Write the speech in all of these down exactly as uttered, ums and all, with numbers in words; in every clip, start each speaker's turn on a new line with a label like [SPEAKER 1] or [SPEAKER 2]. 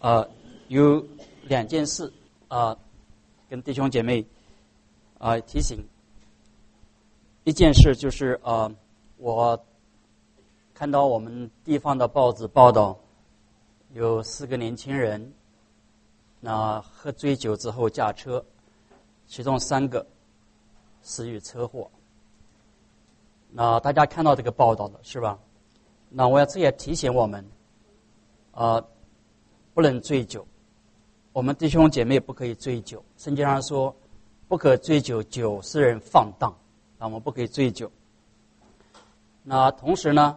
[SPEAKER 1] 呃，有两件事啊、呃，跟弟兄姐妹啊、呃、提醒。一件事就是呃，我看到我们地方的报纸报道，有四个年轻人，那喝醉酒之后驾车，其中三个死于车祸。那大家看到这个报道了是吧？那我要这也提醒我们，呃，不能醉酒。我们弟兄姐妹不可以醉酒。圣经上说，不可醉酒，酒使人放荡。啊，我们不可以醉酒。那同时呢，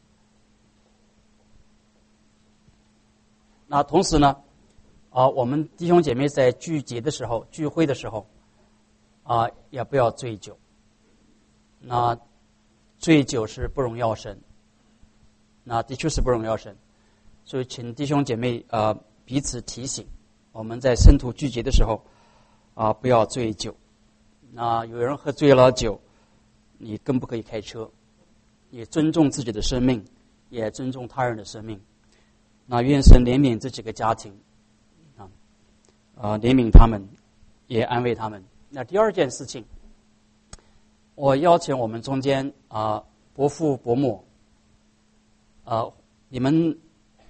[SPEAKER 1] 那同时呢，啊，我们弟兄姐妹在聚集的时候、聚会的时候，啊，也不要醉酒。那醉酒是不荣耀神，那的确是不荣耀神。所以，请弟兄姐妹啊、呃、彼此提醒，我们在圣徒聚集的时候啊、呃，不要醉酒。那有人喝醉了酒，你更不可以开车。你尊重自己的生命，也尊重他人的生命。那愿神怜悯这几个家庭，啊，呃，怜悯他们，也安慰他们。那第二件事情，我邀请我们中间啊、呃、伯父伯母，啊、呃，你们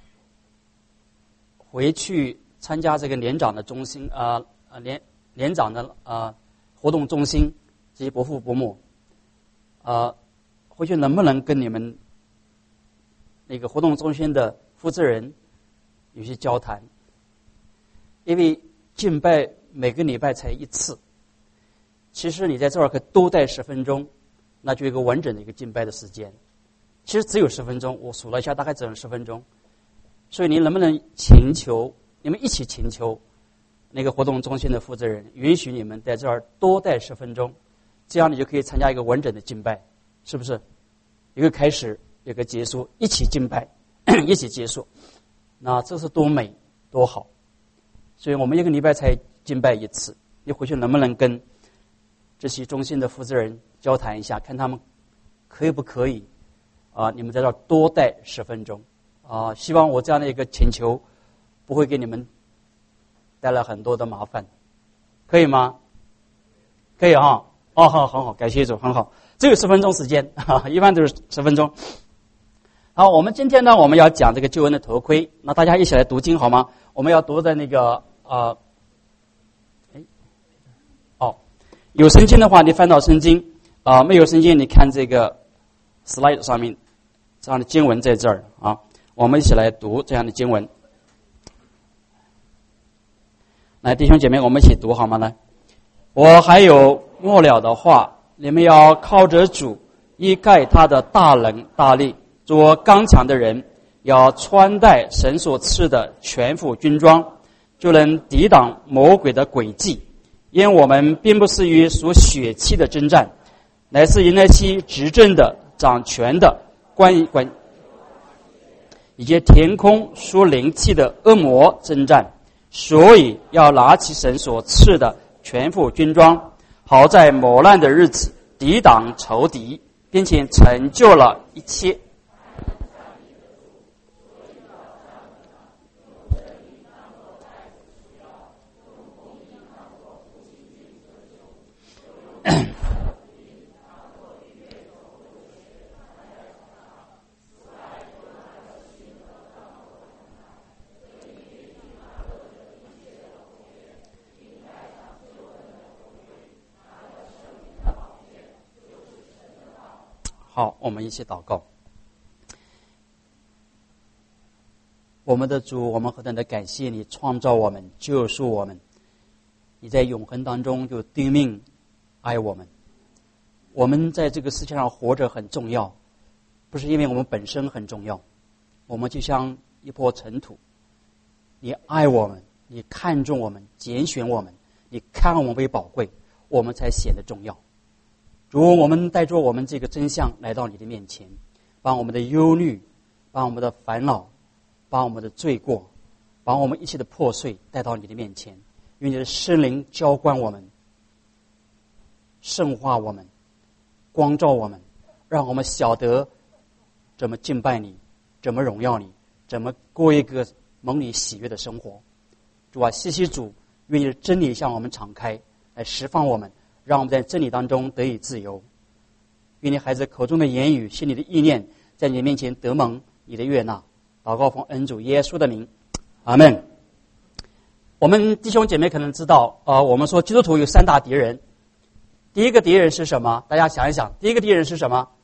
[SPEAKER 1] 回去参加这个年长的中心啊啊年年长的啊。呃活动中心这些伯父伯母，啊，回去能不能跟你们那个活动中心的负责人有些交谈？因为敬拜每个礼拜才一次，其实你在这儿可以多待十分钟，那就有一个完整的一个敬拜的时间。其实只有十分钟，我数了一下，大概只有十分钟。所以你能不能请求你们一起请求？那个活动中心的负责人允许你们在这儿多待十分钟，这样你就可以参加一个完整的敬拜，是不是？一个开始，一个结束，一起敬拜，一起结束。那这是多美多好！所以我们一个礼拜才敬拜一次，你回去能不能跟这些中心的负责人交谈一下，看他们可以不可以啊？你们在这儿多待十分钟啊！希望我这样的一个请求不会给你们带来很多的麻烦，可以吗？可以啊！哦，好，很好，感谢主，很好。只有十分钟时间，哈，一般都是十分钟。好，我们今天呢，我们要讲这个救恩的头盔。那大家一起来读经好吗？我们要读在那个呃，哎，哦，有圣经的话，你翻到圣经啊、呃；没有圣经，你看这个 slide 上面这样的经文在这儿啊。我们一起来读这样的经文。来，弟兄姐妹，我们一起读好吗？来，我还有末了的话，你们要靠着主，依盖他的大能大力，做刚强的人，要穿戴神所赐的全副军装，就能抵挡魔鬼的诡计。因我们并不是与属血气的征战，乃是与那些执政的、掌权的、关关以及天空属灵气的恶魔征战。所以要拿起神所赐的全副军装，好在磨难的日子抵挡仇敌，并且成就了一切。好，我们一起祷告。我们的主，我们何等的感谢你创造我们，救赎我们。你在永恒当中就定命爱我们。我们在这个世界上活着很重要，不是因为我们本身很重要，我们就像一坨尘土。你爱我们，你看重我们，拣选我们，你看我们为宝贵，我们才显得重要。主，我们带着我们这个真相来到你的面前，把我们的忧虑，把我们的烦恼，把我们的罪过，把我们一切的破碎带到你的面前，愿你的圣灵浇灌我们，圣化我们，光照我们，让我们晓得怎么敬拜你，怎么荣耀你，怎么过一个蒙你喜悦的生活。主啊，谢谢主愿意真理向我们敞开，来释放我们，让我们在真理当中得以自由。愿你孩子口中的言语、心里的意念，在你面前得蒙你的悦纳。祷告奉恩主耶稣的名，阿们。我们弟兄姐妹可能知道，呃，我们说基督徒有三大敌人。第一个敌人是什么？大家想一想，第一个敌人是什么？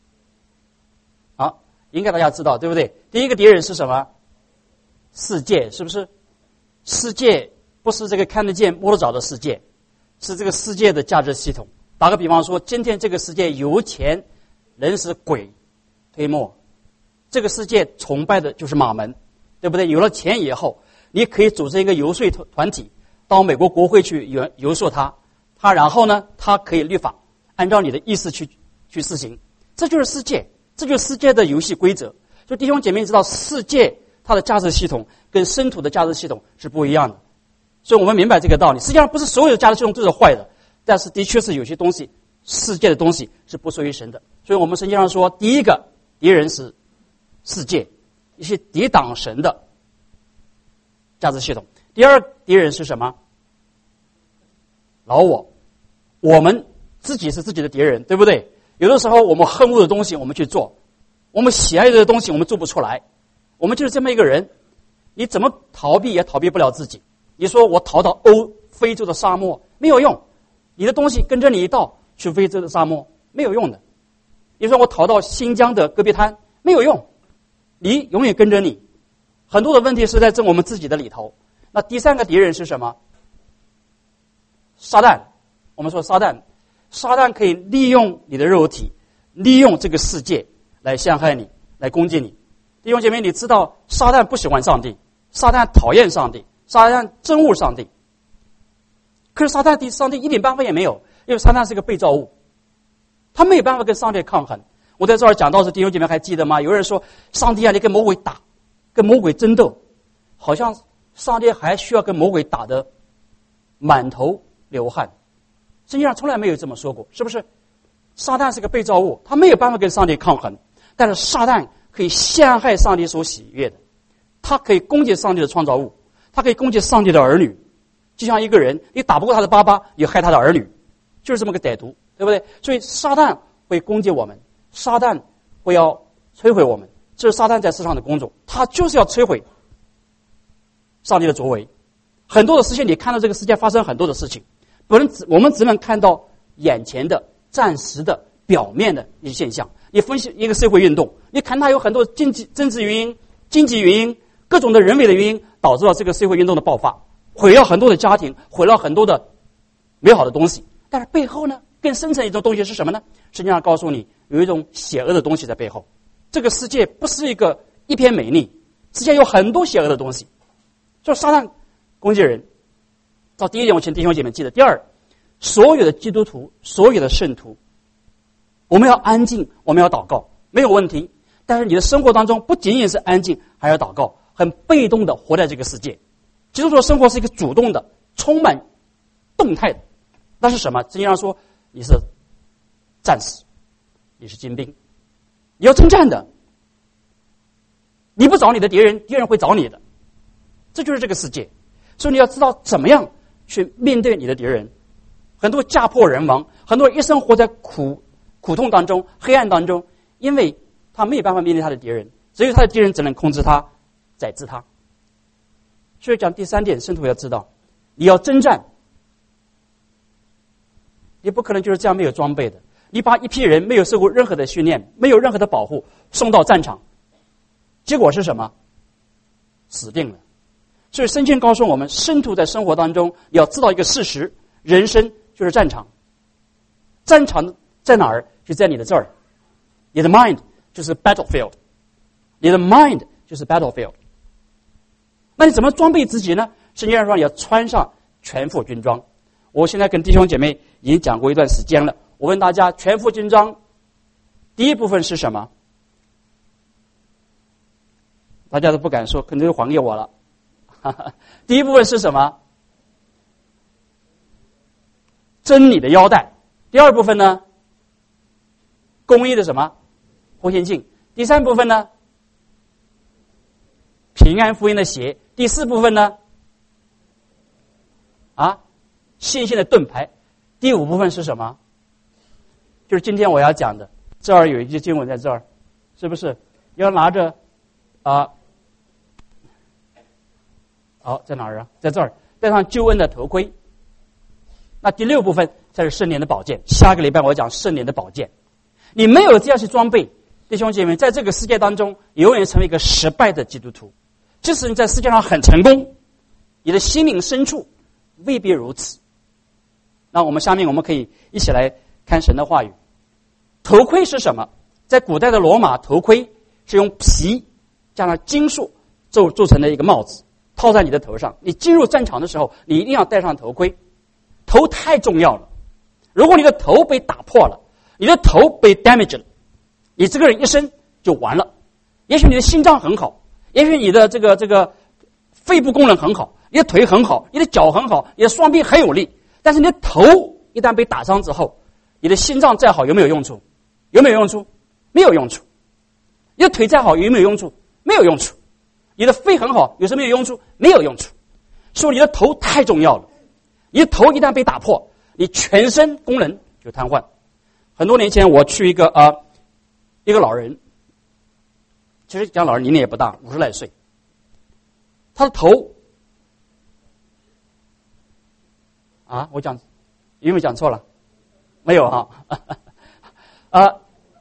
[SPEAKER 1] 好，应该大家知道，对不对？第一个敌人是什么？世界，是不是？世界不是这个看得见摸得着的世界，是这个世界的价值系统。打个比方说，今天这个世界由钱能使鬼推磨，这个世界崇拜的就是马门，对不对？有了钱以后，你可以组织一个游说团体，到美国国会去游游说他，他然后呢，他可以律法，按照你的意思去去施行。这就是世界，这就是世界的游戏规则。就弟兄姐妹知道，世界它的价值系统跟生土的价值系统是不一样的，所以我们明白这个道理。实际上不是所有的价值系统都是坏的，但是的确是有些东西，世界的东西是不属于神的。所以我们圣经上说，第一个敌人是世界，一些抵挡神的价值系统。第二敌人是什么？老我，我们自己是自己的敌人，对不对？有的时候我们恨恶的东西我们去做，我们喜爱的东西我们做不出来，我们就是这么一个人。你怎么逃避也逃避不了自己。你说我逃到欧非洲的沙漠没有用，你的东西跟着你一道去非洲的沙漠没有用的。你说我逃到新疆的戈壁滩没有用，你永远跟着你。很多的问题是在这我们自己的里头。那第三个敌人是什么？撒旦。我们说撒旦，撒旦可以利用你的肉体，利用这个世界来陷害你，来攻击你。弟兄姐妹，你知道撒旦不喜欢上帝，撒旦讨厌上帝，撒旦憎恶上帝。可是撒旦对上帝一点办法也没有，因为撒旦是个被造物，他没有办法跟上帝抗衡。我在这儿讲到是弟兄姐妹还记得吗？有人说上帝啊，你跟魔鬼打，跟魔鬼争斗，好像上帝还需要跟魔鬼打得满头流汗。圣经上从来没有这么说过，是不是？撒旦是个被造物，他没有办法跟上帝抗衡，但是撒旦可以陷害上帝所喜悦的，他可以攻击上帝的创造物，他可以攻击上帝的儿女。就像一个人，你打不过他的爸爸，你害他的儿女，就是这么个歹毒，对不对？所以撒旦会攻击我们，撒旦会要摧毁我们，这是撒旦在世上的工作，他就是要摧毁上帝的作为。很多的事情，你看到这个世界发生很多的事情，不能我们只能看到眼前的、暂时的、表面的一些现象。你分析一个社会运动，你看它有很多经济、政治原因、经济原因、各种的人为的原因，导致了这个社会运动的爆发，毁了很多的家庭，毁了很多的美好的东西。但是背后呢，更深层一种东西是什么呢？实际上告诉你，有一种邪恶的东西在背后。这个世界不是一个一片美丽，世界有很多邪恶的东西。所以撒旦攻击人。到第一点，我请弟兄姐妹记得。第二，所有的基督徒，所有的圣徒，我们要安静，我们要祷告，没有问题。但是你的生活当中不仅仅是安静，还要祷告，很被动的活在这个世界。基督徒的生活是一个主动的，充满动态的。那是什么？圣经上说，你是战士，你是精兵，你要征战的。你不找你的敌人，敌人会找你的。这就是这个世界。所以你要知道怎么样去面对你的敌人。很多家破人亡，很多人一生活在苦苦痛当中、黑暗当中，因为他没有办法面对他的敌人，只有他的敌人只能控制他、宰制他。所以讲第三点，圣徒要知道，你要征战，你不可能就是这样没有装备的。你把一批人没有受过任何的训练、没有任何的保护送到战场，结果是什么？死定了。所以圣经告诉我们，圣徒在生活当中要知道一个事实，人生就是战场。战场在哪儿？就在你的这儿。你的 mind 就是 battlefield， 你的 mind 就是 battlefield。 那你怎么装备自己呢？圣经上说要穿上全副军装。我现在跟弟兄姐妹已经讲过一段时间了，我问大家，全副军装第一部分是什么？大家都不敢说，可能就还给我了。第一部分是什么？真理的腰带。第二部分呢？公义的什么？护心镜。第三部分呢？ 平安福音的鞋。第四部分呢，啊，信心的盾牌。第五部分是什么？就是今天我要讲的，这儿有一句经文在这儿，是不是？要拿着啊，好、哦，在哪儿啊？在这儿，戴上救恩的头盔。那第六部分才是圣灵的宝剑。下个礼拜我讲圣灵的宝剑。你没有这样去装备，弟兄姐妹，在这个世界当中，永远成为一个失败的基督徒。即使你在世界上很成功，你的心灵深处未必如此。那我们下面我们可以一起来看神的话语。头盔是什么？在古代的罗马，头盔是用皮加上金属做做成的一个帽子，套在你的头上。你进入战场的时候，你一定要戴上头盔。头太重要了，如果你的头被打破了，你的头被 damage 了，你这个人一生就完了。也许你的心脏很好，也许你的这个这个肺部功能很好，你的腿很好，你的脚很好，你的双臂很有力，但是你的头一旦被打伤之后，你的心脏再好有没有用处？有没有用处？没有用处。你的腿再好有没有用处？没有用处。你的肺很好有什么有用处？没有用处。所以你的头太重要了，你的头一旦被打破，你全身功能就瘫痪。很多年前我去一个啊、呃、一个老人，其实讲老人年龄也不大，五十来岁，他的头啊，我讲有没有讲错了？没有哈啊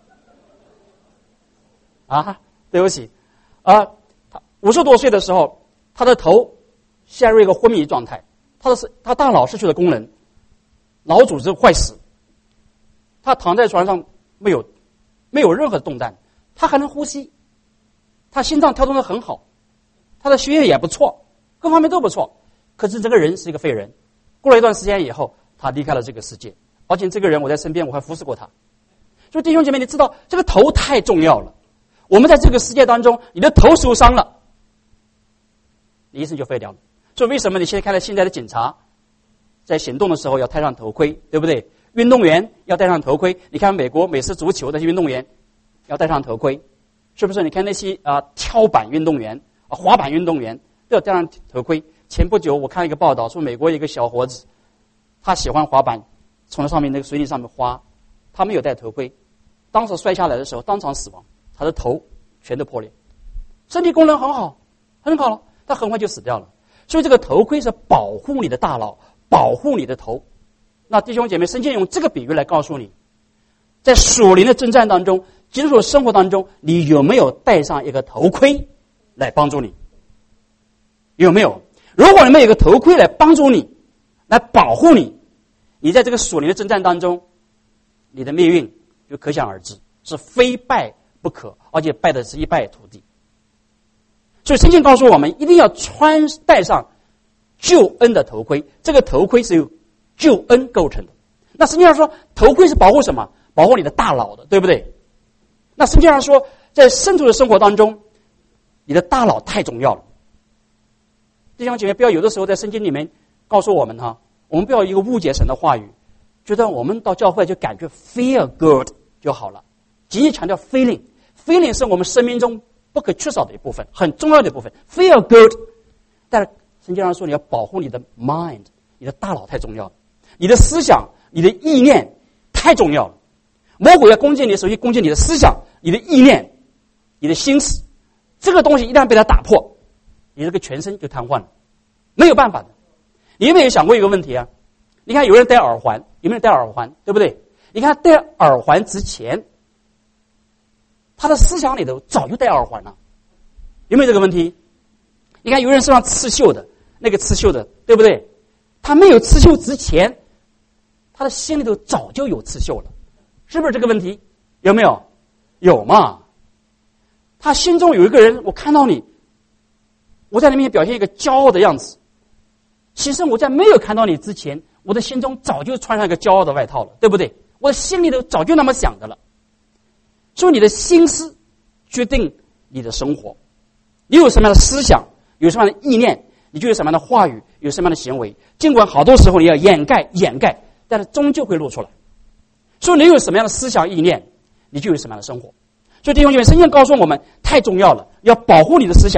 [SPEAKER 1] 啊，对不起啊，他五十多岁的时候，他的头陷入一个昏迷状态，他的是他大脑失去了功能，脑组织坏死，他躺在床上没有没有任何动弹，他还能呼吸，他心脏跳动的很好，他的血液也不错，各方面都不错，可是这个人是一个废人。过了一段时间以后，他离开了这个世界，而且这个人我在身边，我还服侍过他。所以弟兄姐妹，你知道这个头太重要了。我们在这个世界当中，你的头受伤了，你一生就废掉了。所以为什么你现在看到现在的警察在行动的时候要戴上头盔，对不对？运动员要戴上头盔。你看美国美式足球的运动员要戴上头盔，是不是？你看那些啊、呃、跳板运动员、啊、滑板运动员都要戴上头盔。前不久我看一个报道说，美国一个小伙子，他喜欢滑板，从那上面那个水泥上面滑，他没有戴头盔，当时摔下来的时候当场死亡，他的头全都破裂，身体功能很好，很好了，他很快就死掉了。所以这个头盔是保护你的大脑，保护你的头。那弟兄姐妹，圣经用这个比喻来告诉你，在属灵的征战当中，基督徒生活当中，你有没有戴上一个头盔来帮助你？有没有？如果你们有一个头盔来帮助你，来保护你，你在这个属灵的征战当中，你的命运就可想而知，是非败不可，而且败的是一败涂地。所以圣经告诉我们，一定要穿戴上救恩的头盔。这个头盔是由救恩构成的。那圣经上说，头盔是保护什么？保护你的大脑的，对不对？那圣经上说，在圣徒的生活当中，你的大脑太重要了。弟兄姐妹，不要有的时候在圣经里面告诉我们哈，我们不要一个误解神的话语，觉得我们到教会就感觉 feel good 就好了，仅仅强调 feeling，feeling 是我们生命中不可缺少的一部分，很重要的一部分 ，feel good。但是圣经上说，你要保护你的 mind， 你的大脑太重要了，你的思想、你的意念太重要了。魔鬼要攻击你，首先攻击你的思想、你的意念、你的心思，这个东西一旦被他打破，你这个全身就瘫痪了，没有办法的。你有没有想过一个问题啊？你看有人戴耳环，有没有戴耳环？对不对？你看戴耳环之前，他的思想里头早就戴耳环了，有没有这个问题？你看有人身上刺绣的，那个刺绣的，对不对？他没有刺绣之前，他的心里头早就有刺绣了，是不是这个问题？有没有？有嘛？他心中有一个人，我看到你，我在你面前表现一个骄傲的样子。其实我在没有看到你之前，我的心中早就穿上一个骄傲的外套了，对不对？我的心里头早就那么想的了。所以你的心思决定你的生活，你有什么样的思想，有什么样的意念，你就有什么样的话语，有什么样的行为。尽管好多时候你要掩盖掩盖，但是终究会露出来。所以你有什么样的思想意念，你就有什么样的生活。所以弟兄姐妹，圣经告诉我们太重要了，要保护你的思想，保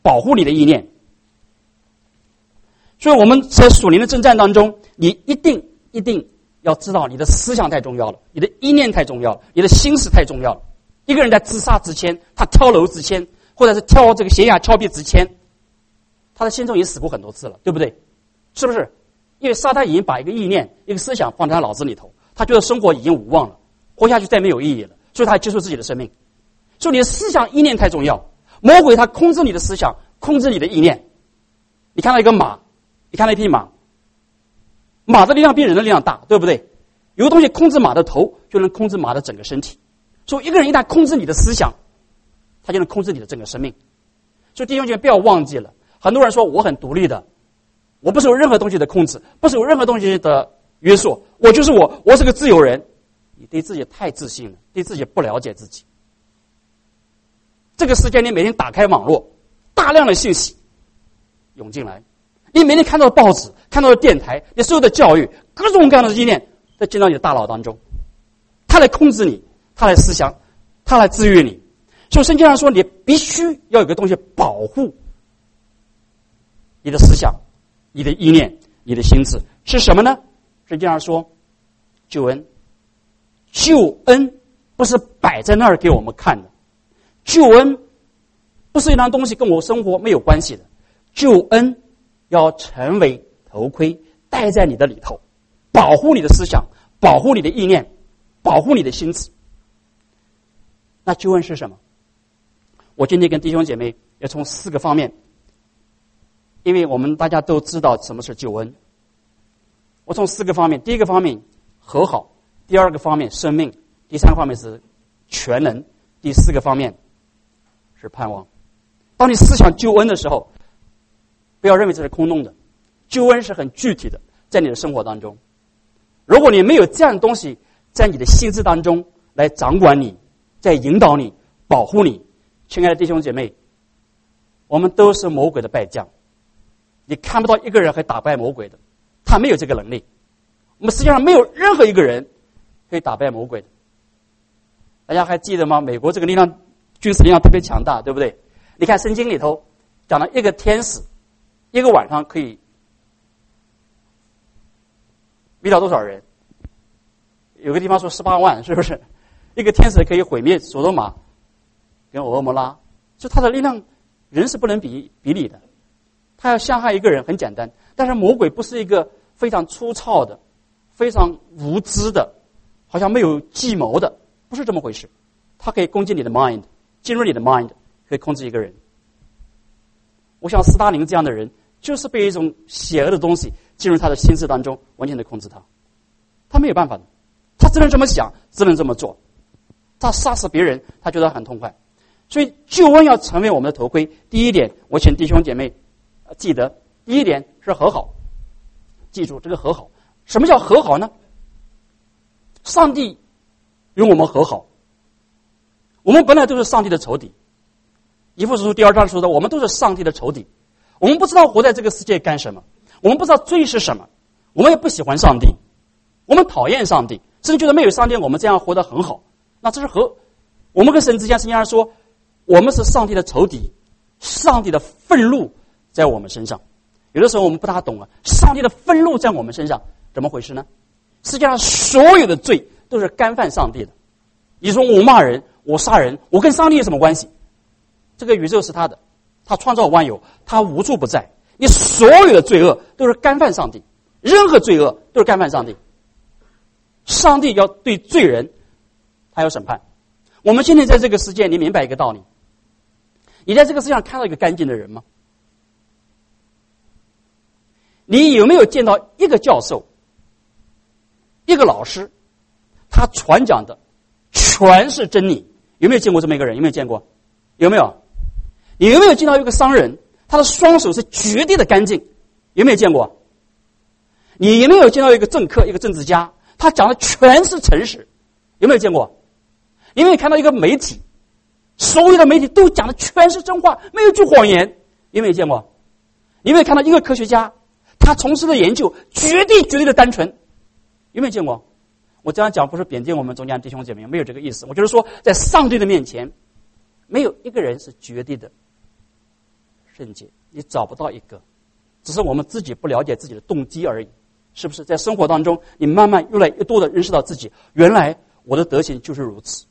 [SPEAKER 1] 保护你的意念。所以我们在属灵的征战当中，你一定一定要知道，你的思想太重要了，你的意念太重要了，你的心思太重要了。一个人在自杀之前，他跳楼之前，或者是跳这个悬崖峭壁之前，他的心中已经死过很多次了，对不对？是不是？因为撒旦已经把一个意念、一个思想放在他脑子里头，他觉得生活已经无望了，活下去再没有意义了，所以他结束自己的生命。所以你的思想、意念太重要。魔鬼他控制你的思想，控制你的意念。你看到一个马，你看到一匹马，马的力量比人的力量大，对不对？有个东西控制马的头，就能控制马的整个身体。所以一个人一旦控制你的思想，他就能控制你的整个生命。所以弟兄姐妹不要忘记了，很多人说我很独立的，我不受任何东西的控制，不受任何东西的约束，我就是我，我是个自由人。你对自己太自信了，对自己不了解自己。这个世界你每天打开网络，大量的信息涌进来，你每天看到的报纸，看到的电台，你所有的教育，各种各样的意念都进到你的大脑当中，他来控制你，他来思想，他来治愈你。所以圣经上说，你必须要有个东西保护你的思想、你的意念、你的心智，是什么呢？圣经上说，救恩。救恩不是摆在那儿给我们看的，救恩不是一样东西跟我生活没有关系的，救恩要成为头盔戴在你的里头，保护你的思想，保护你的意念，保护你的心智。那救恩是什么？我今天跟弟兄姐妹要从四个方面，因为我们大家都知道什么是救恩，我从四个方面。第一个方面和好，第二个方面生命，第三个方面是全能，第四个方面是盼望。当你思想救恩的时候，不要认为这是空洞的，救恩是很具体的，在你的生活当中。如果你没有这样的东西在你的心智当中来掌管你，在引导你，保护你，亲爱的弟兄姐妹，我们都是魔鬼的败将。你看不到一个人会打败魔鬼的，他没有这个能力。我们世界上没有任何一个人可以打败魔鬼的。大家还记得吗？美国这个力量，军事力量特别强大，对不对？你看圣经里头讲了一个天使一个晚上可以灭掉多少人？有个地方说十八万，是不是？一个天使可以毁灭索多玛跟俄摩拉，就他的力量人是不能比比拟的。他要陷害一个人很简单，但是魔鬼不是一个非常粗糙的、非常无知的，好像没有计谋的，不是这么回事。他可以攻击你的 mind， 进入你的 mind， 可以控制一个人。我想斯大林这样的人，就是被一种邪恶的东西进入他的心智当中，完全的控制他。他没有办法的，他只能这么想，只能这么做。他杀死别人，他觉得很痛快。所以救恩要成为我们的头盔。第一点，我请弟兄姐妹记得，第一点是和好。记住这个和好，什么叫和好呢？上帝与我们和好，我们本来都是上帝的仇敌。以弗所书第二章说的，我们都是上帝的仇敌。我们不知道活在这个世界干什么，我们不知道罪是什么，我们也不喜欢上帝，我们讨厌上帝，甚至觉得没有上帝我们这样活得很好。那这是和我们跟神之间，圣经上说我们是上帝的仇敌，上帝的愤怒在我们身上。有的时候我们不大懂啊，上帝的愤怒在我们身上怎么回事呢？世界上所有的罪都是干犯上帝的。你说我骂人，我杀人，我跟上帝有什么关系？这个宇宙是他的，他创造万有，他无处不在。你所有的罪恶都是干犯上帝，任何罪恶都是干犯上帝。上帝要对罪人他有审判。我们今天在这个世界，你明白一个道理，你在这个世界上看到一个干净的人吗？你有没有见到一个教授，一个老师，他传讲的全是真理？有没有见过这么一个人？有没有见过？有没有？你有没有见到一个商人，他的双手是绝对的干净？有没有见过？你有没有见到一个政客，一个政治家，他讲的全是诚实？有没有见过？你有没有看到一个媒体，所有的媒体都讲的全是真话，没有句谎言？有没有见过？你有没有看到一个科学家，他从事的研究绝对绝对的单纯？有没有见过？我这样讲不是贬低我们中间弟兄姐妹，没有这个意思。我就是说，在上帝的面前，没有一个人是绝对的圣洁，你找不到一个，只是我们自己不了解自己的动机而已，是不是？在生活当中，你慢慢越来越多的认识到自己，原来我的德行就是如此。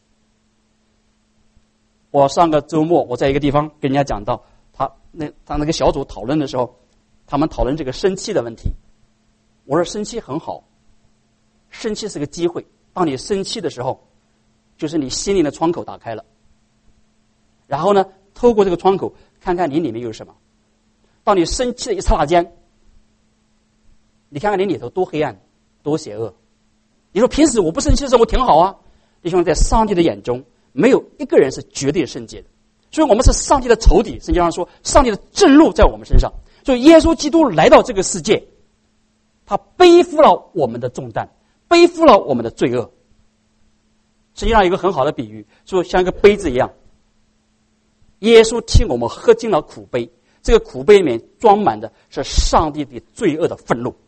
[SPEAKER 1] 我上个周末我在一个地方跟人家讲到，他那他那个小组讨论的时候，他们讨论这个生气的问题。我说生气很好，生气是个机会。当你生气的时候，就是你心灵的窗口打开了。然后呢，透过这个窗口，看看你里面有什么。当你生气的一刹那间，你看看你里头多黑暗，多邪恶。你说平时我不生气的时候我挺好啊，弟兄，在上帝的眼中，没有一个人是绝对圣洁的。所以我们是上帝的仇敌。圣经上说，上帝的震怒在我们身上。所以耶稣基督来到这个世界，他背负了我们的重担，背负了我们的罪恶。实际上有一个很好的比喻，说像一个杯子一样，耶稣替我们喝进了苦杯，这个苦杯里面装满的是上帝的罪恶的愤怒。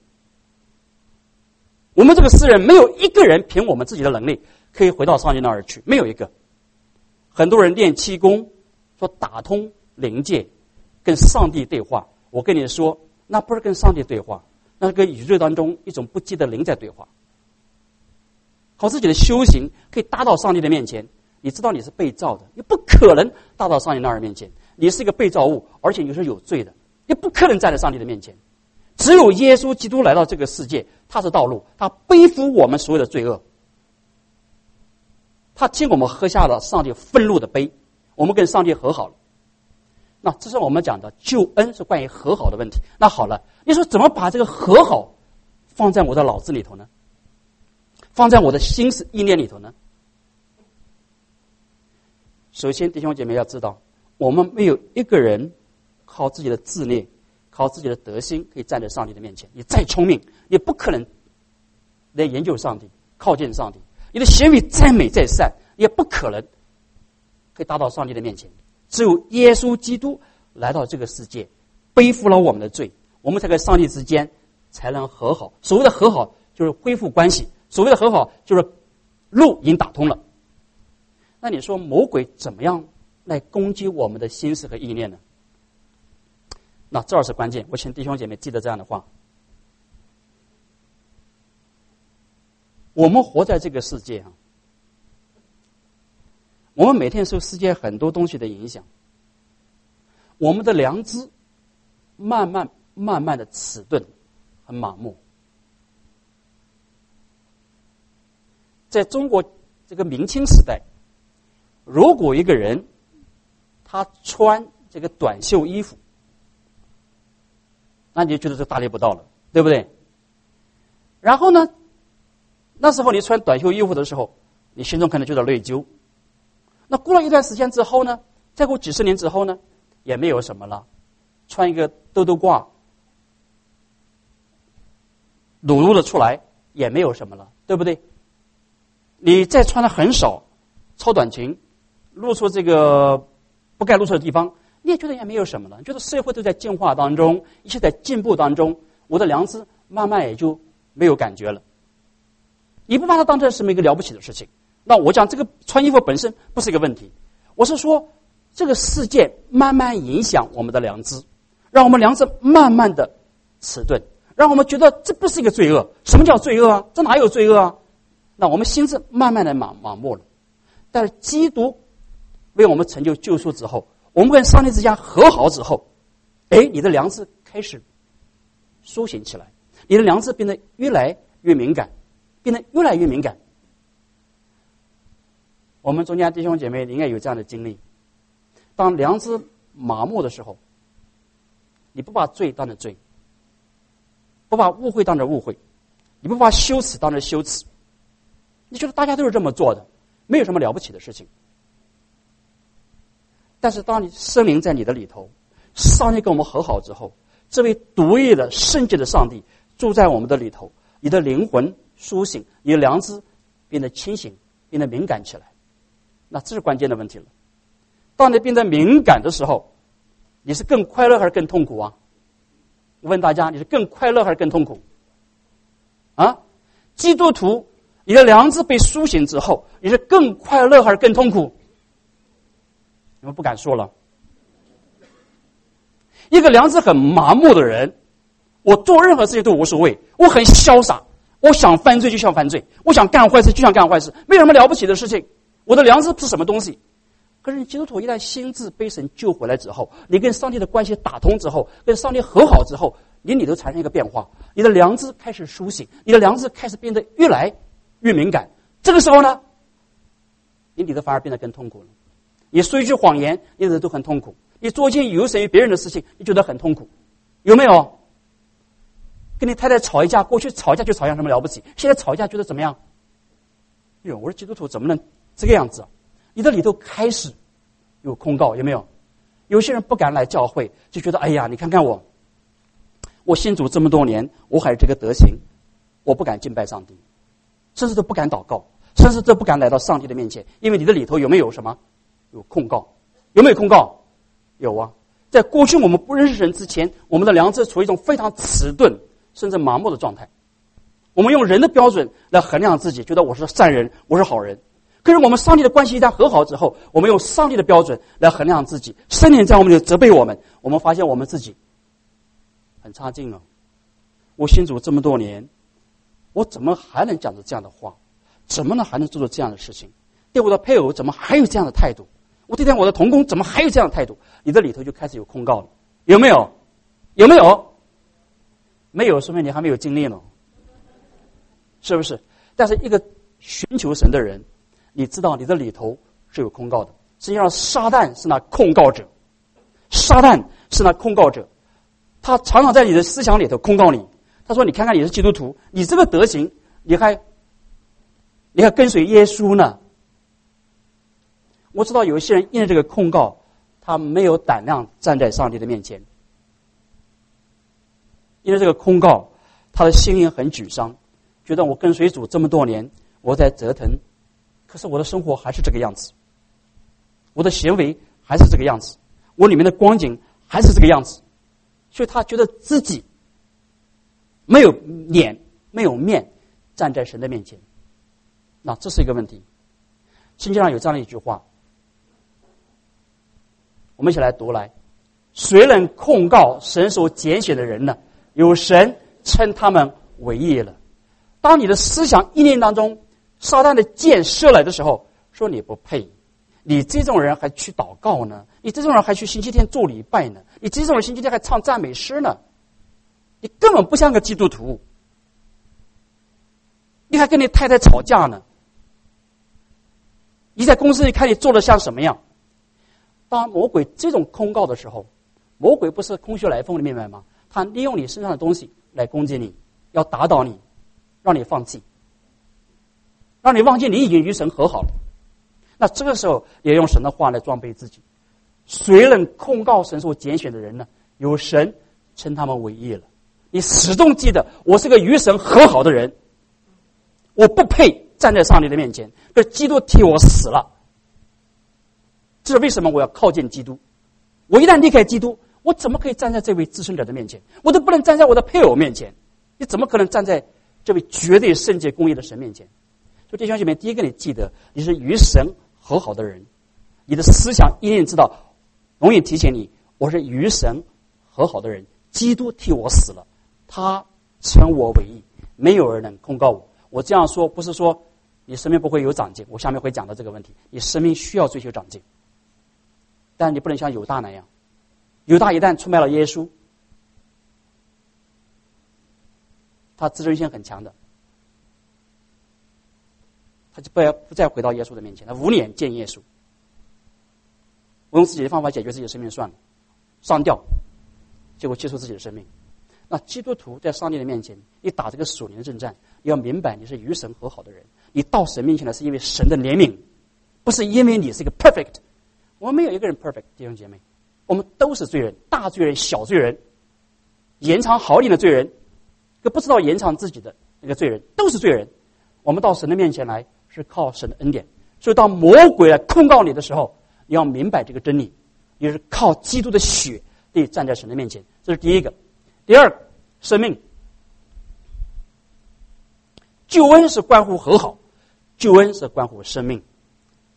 [SPEAKER 1] 我们这个世人没有一个人凭我们自己的能力可以回到上帝那儿去，没有一个。很多人练气功，说打通灵界，跟上帝对话。我跟你说，那不是跟上帝对话，那是跟宇宙当中一种不羁的灵在对话。靠自己的修行可以达到上帝的面前，你知道你是被造的，你不可能达到上帝那儿面前。你是一个被造物，而且你是有罪的，你不可能站在上帝的面前。只有耶稣基督来到这个世界，他是道路，他背负我们所有的罪恶，他替我们喝下了上帝愤怒的杯，我们跟上帝和好了。那这是我们讲的救恩，是关于和好的问题。那好了，你说怎么把这个和好放在我的脑子里头呢？放在我的心思意念里头呢？首先，弟兄姐妹要知道，我们没有一个人靠自己的自恋，靠自己的德心可以站在上帝的面前。你再聪明，也不可能来研究上帝，靠近上帝。你的行为再美再善，也不可能可以达到上帝的面前。只有耶稣基督来到这个世界，背负了我们的罪，我们才跟上帝之间才能和好。所谓的和好，就是恢复关系。所谓的和好，就是路已经打通了。那你说魔鬼怎么样来攻击我们的心思和意念呢？那这儿是关键，我请弟兄姐妹记得这样的话。我们活在这个世界啊，我们每天受世界很多东西的影响，我们的良知慢慢慢慢的迟钝和麻木。在中国这个明清时代，如果一个人他穿这个短袖衣服，那你就觉得这大逆不道了，对不对？然后呢，那时候你穿短袖衣服的时候，你心中可能觉得内疚。那过了一段时间之后呢，再过几十年之后呢，也没有什么了，穿一个兜兜褂裸露的出来也没有什么了，对不对？你再穿的很少，超短裙，露出这个不该露出的地方，你也觉得也没有什么了。你觉得社会都在进化当中，一切在进步当中，我的良知慢慢也就没有感觉了。你不把它当成什么一个了不起的事情。那我讲这个穿衣服本身不是一个问题，我是说这个世界慢慢影响我们的良知，让我们良知慢慢的迟钝，让我们觉得这不是一个罪恶。什么叫罪恶啊？这哪有罪恶啊？那我们心智慢慢的麻麻木了。但是基督为我们成就救赎之后，我们跟上帝之间和好之后，哎，你的良知开始苏醒起来，你的良知变得越来越敏感，变得越来越敏感。我们中间弟兄姐妹应该有这样的经历，当良知麻木的时候，你不把罪当成罪，不把误会当成误会，你不把羞耻当成羞耻，你觉得大家都是这么做的，没有什么了不起的事情。但是当你圣灵在你的里头，上帝跟我们和好之后，这位独一的圣洁的上帝住在我们的里头，你的灵魂苏醒，你的良知变得清醒，变得敏感起来。那这是关键的问题了。当你变得敏感的时候，你是更快乐还是更痛苦啊？我问大家，你是更快乐还是更痛苦啊？基督徒，你的良知被苏醒之后，你是更快乐还是更痛苦？你们不敢说了。 一个良知很麻木的人，我做任何事情都无所谓，我很潇洒，我想犯罪就想犯罪，我想干坏事就想干坏事，没什么了不起的事情。我的良知是什么东西？可是你基督徒一旦心智被神救回来之后，你跟上帝的关系打通之后，跟上帝和好之后，你里头产生一个变化，你的良知开始苏醒，你的良知开始变得越来越敏感。这个时候呢，你里头反而变得更痛苦了。你说一句谎言，你里头都很痛苦；你做一件有损于别人的事情，你觉得很痛苦，有没有？跟你太太吵一架，过去吵架就吵架什么了不起，现在吵架觉得怎么样？哟，我说基督徒怎么能这个样子啊？你的里头开始有控告，有没有？有些人不敢来教会，就觉得哎呀，你看看我，我信主这么多年，我还是这个德行，我不敢敬拜上帝，甚至都不敢祷告，甚至都不敢来到上帝的面前，因为你的里头有没有什么？有控告，有没有控告？有啊。在过去我们不认识神之前，我们的良知处于一种非常迟钝甚至麻木的状态，我们用人的标准来衡量自己，觉得我是善人，我是好人。可是我们上帝的关系一旦和好之后，我们用上帝的标准来衡量自己，圣灵在我们里责备我们，我们发现我们自己很差劲了。我信主这么多年，我怎么还能讲出这样的话？怎么能还能做出这样的事情？对我的配偶怎么还有这样的态度？我对待我的同工怎么还有这样的态度？你的里头就开始有控告了，有没有？有没有？没有，说明你还没有经历呢，是不是？但是一个寻求神的人，你知道你的里头是有控告的。实际上撒旦是那控告者，撒旦是那控告者，他常常在你的思想里头控告你。他说你看看你是基督徒，你这个德行，你还你还跟随耶稣呢。我知道有一些人因为这个控告，他没有胆量站在上帝的面前，因为这个控告，他的心灵很沮丧，觉得我跟随主这么多年，我在折腾，可是我的生活还是这个样子，我的行为还是这个样子，我里面的光景还是这个样子，所以他觉得自己没有脸没有面站在神的面前。那这是一个问题。圣经上有这样的一句话，我们一起来读来：谁能控告神所拣选的人呢？有神称他们为义了。当你的思想意念当中撒旦的箭射来的时候，说你不配，你这种人还去祷告呢？你这种人还去星期天做礼拜呢？你这种人星期天还唱赞美诗呢？你根本不像个基督徒，你还跟你太太吵架呢？你在公司里看你做的像什么样？当魔鬼这种控告的时候，魔鬼不是空穴来风的明白吗？他利用你身上的东西来攻击你，要打倒你，让你放弃，让你忘记你已经与神和好了。那这个时候也用神的话来装备自己。谁能控告神所拣选的人呢？有神称他们为义了。你始终记得，我是个与神和好的人，我不配站在上帝的面前，可是基督替我死了。这是为什么我要靠近基督？我一旦离开基督，我怎么可以站在这位至圣者的面前？我都不能站在我的配偶面前，你怎么可能站在这位绝对圣洁公义的神面前？所以弟兄姐妹，第一个你记得，你是与神和好的人，你的思想一定知道，容易提醒你，我是与神和好的人，基督替我死了，他称我为义，没有人能控告我。我这样说不是说你生命不会有长进，我下面会讲到这个问题，你生命需要追求长进，但你不能像犹大那样，犹大一旦出卖了耶稣，他自尊心很强的，他就不要不再回到耶稣的面前，他无脸见耶稣，我用自己的方法解决自己的生命算了，上吊，结果结束自己的生命。那基督徒在上帝的面前，你打这个属灵的征战，你要明白你是与神和好的人，你到神面前来是因为神的怜悯，不是因为你是一个 perfect。 我们没有一个人 perfect， 弟兄姐妹，我们都是罪人，大罪人小罪人，延长好点的罪人，一个不知道延长自己的那个罪人，都是罪人。我们到神的面前来是靠神的恩典，所以当魔鬼来控告你的时候，你要明白这个真理，你是靠基督的血得站在神的面前，这是第一个。第二个，生命。救恩是关乎和好，救恩是关乎生命。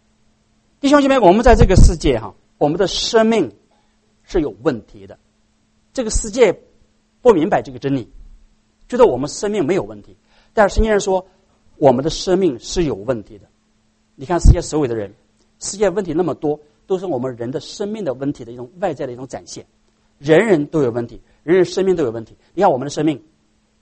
[SPEAKER 1] 弟兄姐妹，我们在这个世界哈，我们的生命是有问题的， 这个世界不明白这个真理，觉得我们生命没有问题。但是圣经上说，我们的生命是有问题的。你看世界所有的人，世界问题那么多，都是我们人的生命的问题的一种外在的一种展现。人人都有问题，人人生命都有问题。你看我们的生命，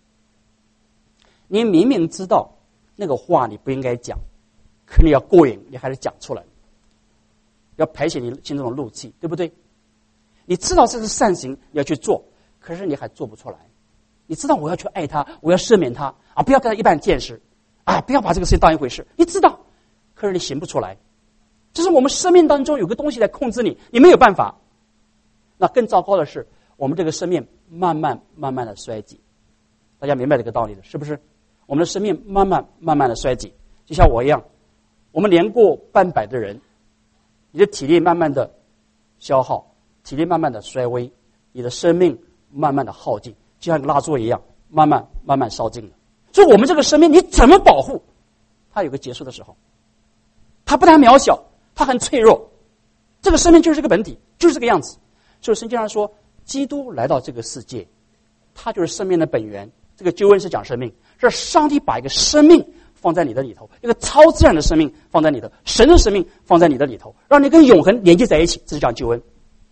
[SPEAKER 1] 你明明知道那个话你不应该讲，可你要过瘾，你还是讲出来，要排解你心中的怒气，对不对？你知道这是善行，你要去做，可是你还做不出来。你知道我要去爱他，我要赦免他啊，不要跟他一般见识啊，不要把这个事情当一回事。你知道，可是你行不出来。就是我们生命当中有个东西在控制你，你没有办法。那更糟糕的是，我们这个生命慢慢慢慢的衰竭。大家明白这个道理了，是不是？我们的生命慢慢慢慢的衰竭，就像我一样，我们年过半百的人，你的体力慢慢的消耗，体力慢慢的衰微，你的生命慢慢的耗尽，就像一个蜡烛一样，慢慢慢慢烧尽了。所以我们这个生命你怎么保护？它有个结束的时候，它不但渺小，它很脆弱。这个生命就是这个本体，就是这个样子。所以圣经上说，基督来到这个世界，他就是生命的本源。这个救恩是讲生命，是上帝把一个生命放在你的里头，一个超自然的生命放在你的，神的生命放在你的里头，让你跟永恒连接在一起，这是讲救恩。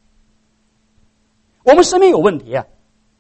[SPEAKER 1] 我们生命有问题啊，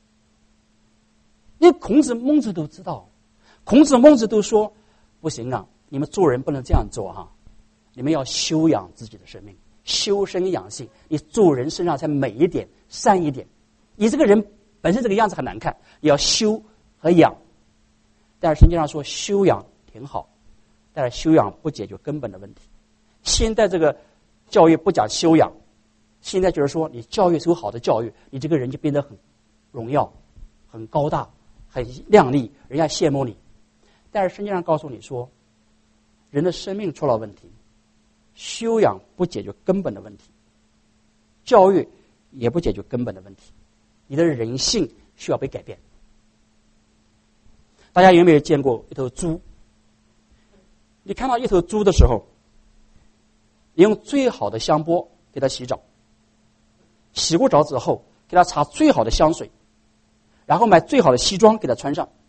[SPEAKER 1] 连孔子孟子都知道，孔子孟子都说不行啊，你们做人不能这样做哈、啊，你们要修养自己的生命，修身养性，你做人身上才美一点，善一点。你这个人本身这个样子很难看，也要修和养。但是圣经上说修养挺好，但是修养不解决根本的问题。现在这个教育不讲修养，现在就是说你教育是有好的教育，你这个人就变得很荣耀，很高大，很亮丽，人家羡慕你。但是圣经上告诉你说，人的生命出了问题，修养不解决根本的问题，教育也不解决根本的问题，你的人性需要被改变。大家有没有见过一头猪？你看到一头猪的时候，你用最好的香波给它洗澡，洗过澡之后给它擦最好的香水，然后买最好的西装给它穿上，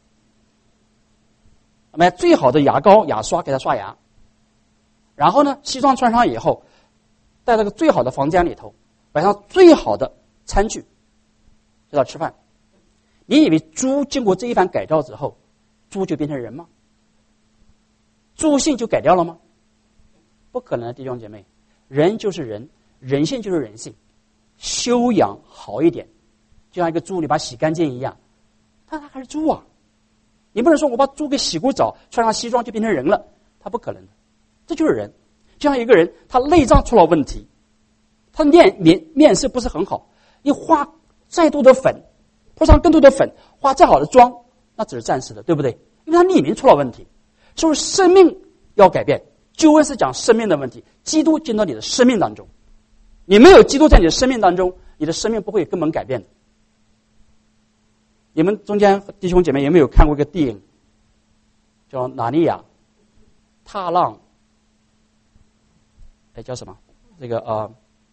[SPEAKER 1] 买最好的牙膏牙刷给它刷牙，然后呢西装穿上以后带到个最好的房间里头，摆上最好的餐具给它吃饭。你以为猪经过这一番改造之后，猪就变成人吗？猪性就改掉了吗？不可能的，弟兄姐妹，人就是人，人性就是人性，修养好一点，就像一个猪你把它洗干净一样，但它还是猪啊。你不能说我把猪给洗过澡，穿上西装就变成人了，它不可能的。这就是人，就像一个人他内脏出了问题，他面面面色不是很好，你花再多的粉，铺上更多的粉，化再好的妆，那只是暂时的，对不对？因为它里面出了问题。所以生命要改变，救恩是讲生命的问题，基督进到你的生命当中，你没有基督在你的生命当中，你的生命不会根本改变的。你们中间弟兄姐妹有没有看过一个电影叫《纳尼亚踏浪》？哎，叫什么？这个呃，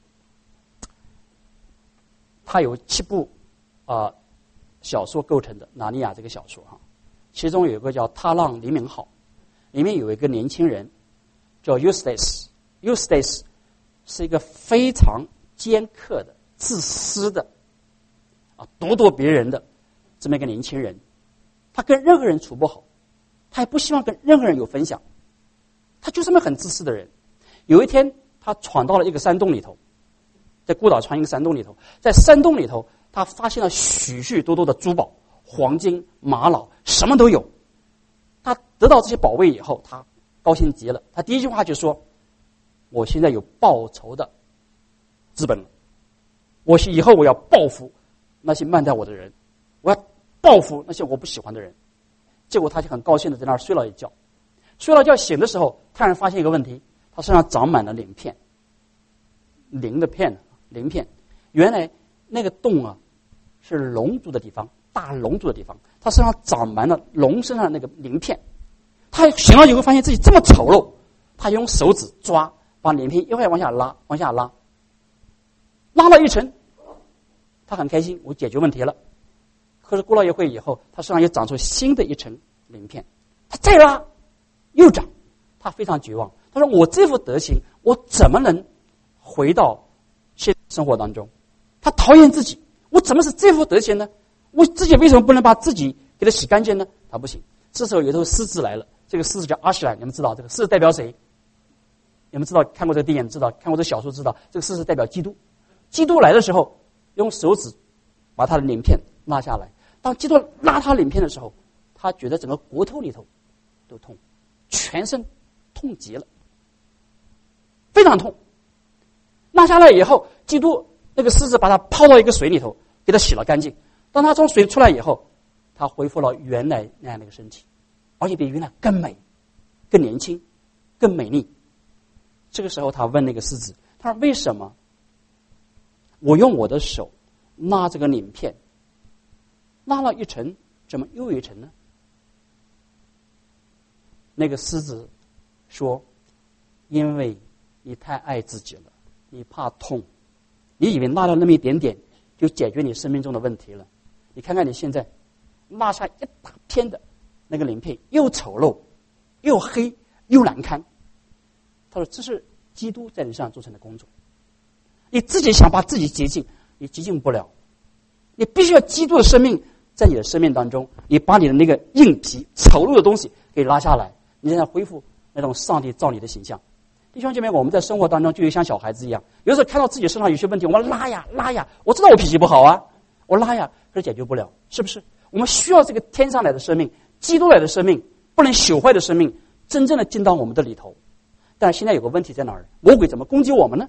[SPEAKER 1] 它有七部啊、呃、小说构成的《纳尼亚》这个小说哈，其中有一个叫《踏浪黎明号》，里面有一个年轻人叫 Eustace，Eustace 是一个非常尖刻的、自私的啊，咄咄别人的这么一个年轻人。他跟任何人处不好，他也不希望跟任何人有分享，他就这么很自私的人。有一天他闯到了一个山洞里头，在孤岛川一个山洞里头，在山洞里头他发现了许许多多的珠宝、黄金、玛瑙，什么都有。他得到这些宝贝以后，他高兴极了，他第一句话就说，我现在有报仇的资本了，我以后我要报复那些慢待我的人，我要报复那些我不喜欢的人。结果他就很高兴的在那儿睡了一觉，睡了觉醒的时候突然发现一个问题，他身上长满了鳞片，鳞的片鳞片，原来那个洞啊是龙住的地方，大龙住的地方，他身上长满了龙身上的那个鳞片。他醒了以后发现自己这么丑陋，他用手指抓，把鳞片一块往下拉，往下拉，拉了一层， 他很开心，我解决问题了。可是过了一会以后，他身上又长出新的一层鳞片，他再拉又长，他非常绝望。他说：“我这副德行，我怎么能回到现实生活当中？”他讨厌自己，我怎么是这副德行呢？我自己为什么不能把自己给他洗干净呢？他不行。这时候有一头狮子来了，这个狮子叫阿什兰，你们知道这个狮子代表谁？你们知道看过这个电影知道，看过这个小说知道，这个狮子代表基督。基督来的时候，用手指把他的鳞片拉下来。当基督拉他鳞片的时候，他觉得整个骨头里头都痛，全身痛极了，非常痛。拉下来以后，基督那个狮子把他抛到一个水里头，给他洗了干净。当他从水出来以后，他恢复了原来那样的一个身体，而且比原来更美、更年轻、更美丽。这个时候，他问那个狮子：“他说为什么我用我的手拉这个鳞片，拉了一层，怎么又一层呢？”那个狮子说：“因为你太爱自己了，你怕痛，你以为拉了那么一点点就解决你生命中的问题了。你看看你现在拉下一大片的那个鳞片，又丑陋，又黑，又难堪。”他说：“这是基督在你身上做成的工作。你自己想把自己洁净，你洁净不了。你必须要基督的生命在你的生命当中，你把你的那个硬皮、丑陋的东西给拉下来，你才能恢复那种上帝造你的形象。”弟兄姐妹，我们在生活当中就像小孩子一样，有时候看到自己身上有些问题，我们拉呀拉呀，我知道我脾气不好啊，我拉呀，可是解决不了，是不是？我们需要这个天上来的生命，基督来的生命，不能朽坏的生命，真正的进到我们的里头。但是现在有个问题在哪儿？魔鬼怎么攻击我们呢？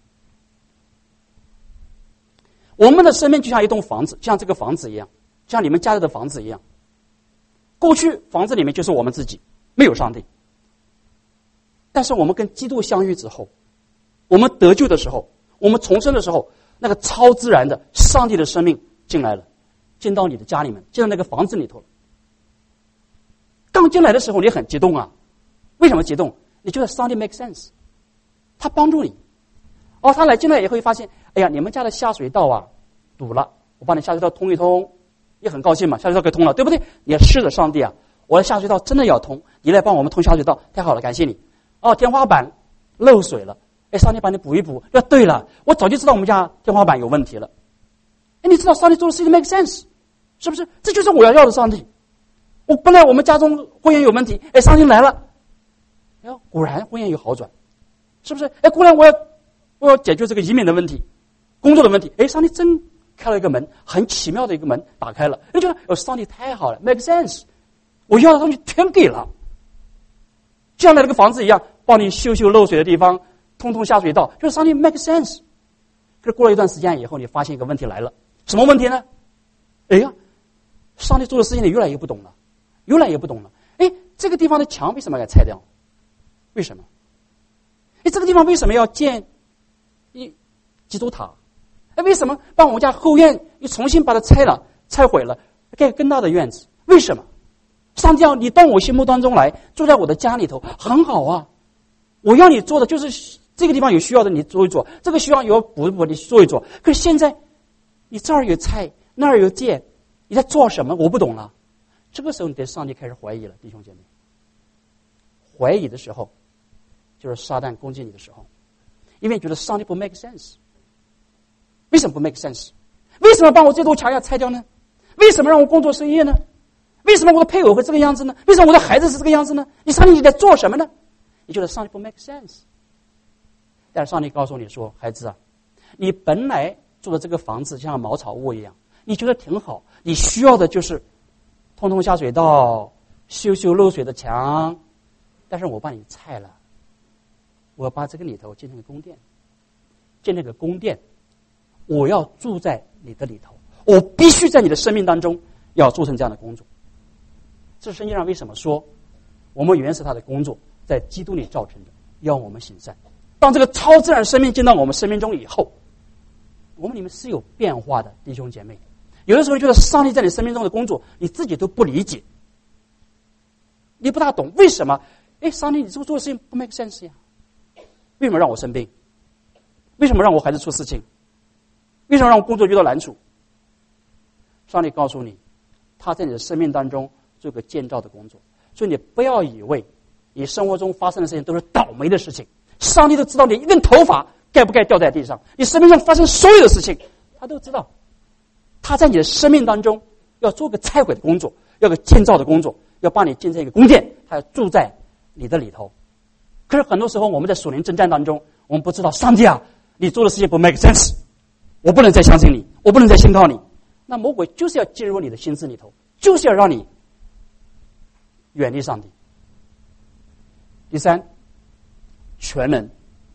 [SPEAKER 1] 我们的生命就像一栋房子，就像这个房子一样，就像你们家里的房子一样。过去房子里面就是我们自己，没有上帝。但是我们跟基督相遇之后，我们得救的时候，我们重生的时候，那个超自然的上帝的生命进来了，进到你的家里面，进到那个房子里头了。刚进来的时候你很激动啊，为什么激动？你觉得上帝 make sense， 他帮助你。哦，他来进来以后会发现，哎呀，你们家的下水道啊堵了，我帮你下水道通一通，也很高兴嘛，下水道可以通了，对不对？你要试着上帝啊，我的下水道真的要通，你来帮我们通下水道，太好了，感谢你。哦，天花板漏水了，哎，上帝帮你补一补。要对了，我早就知道我们家天花板有问题了。哎，你知道上帝做的事情 make sense， 是不是？这就是我要要的上帝。我本来我们家中婚姻有问题，哎，上帝来了，哎，果然婚姻有好转，是不是？哎，果然我要我要解决这个移民的问题，工作的问题，哎，上帝真开了一个门，很奇妙的一个门打开了，你觉得哦，上帝太好了 ，make sense， 我要的东西全给了，就像那个房子一样，帮你修修漏水的地方，通通下水道，就是上帝 make sense。可是过了一段时间以后，你发现一个问题来了，什么问题呢？哎呀，上帝做的事情你越来越不懂了，越来越不懂了。哎，这个地方的墙为什么要拆掉？为什么？哎，这个地方为什么要建一基督塔？哎，为什么把我们家后院又重新把它拆了、拆毁了，盖更大的院子？为什么？上帝要你到我心目当中来，住在我的家里头，很好啊。我要你做的就是这个地方有需要的你做一做，这个需要有补一补你做一做。可是现在你这儿有拆，那儿有建，你在做什么？我不懂了。这个时候你对上帝开始怀疑了，弟兄姐妹。怀疑的时候，就是撒旦攻击你的时候，因为你觉得上帝不 make sense。为什么不 make sense？ 为什么把我这堵墙要拆掉呢？为什么让我工作失业呢？为什么我的配偶会这个样子呢？为什么我的孩子是这个样子呢？你上帝你在做什么呢？你觉得上帝不 make sense。 但是上帝告诉你说，孩子啊，你本来住的这个房子像茅草屋一样，你觉得挺好，你需要的就是通通下水道，修修漏水的墙，但是我把你拆了，我把这个里头建成个宫殿，建成个宫殿，我要住在你的里头，我必须在你的生命当中要做成这样的工作。这是圣经上为什么说我们原是他的工作，在基督里造成的，要我们行善。当这个超自然生命进到我们生命中以后，我们里面是有变化的，弟兄姐妹。有的时候觉得上帝在你生命中的工作你自己都不理解，你不大懂为什么。哎，上帝你这个做的事情不 make sense 呀？为什么让我生病？为什么让我孩子出事情？为什么让我工作遇到难处？ 上帝告诉你，他在你的生命当中做个建造的工作。所以你不要以为你生活中发生的事情都是倒霉的事情，上帝都知道你一根头发该不该掉在地上，你生命中发生所有的事情他都知道。他在你的生命当中要做个拆毁的工作，要个建造的工作，要把你建成一个宫殿，他要住在你的里头。可是很多时候我们在属灵征战当中，我们不知道，上帝啊，你做的事情不 make sense， 我不能再相信你，我不能再信靠你。那魔鬼就是要进入你的心智里头，就是要让你远离上帝。第三，全能。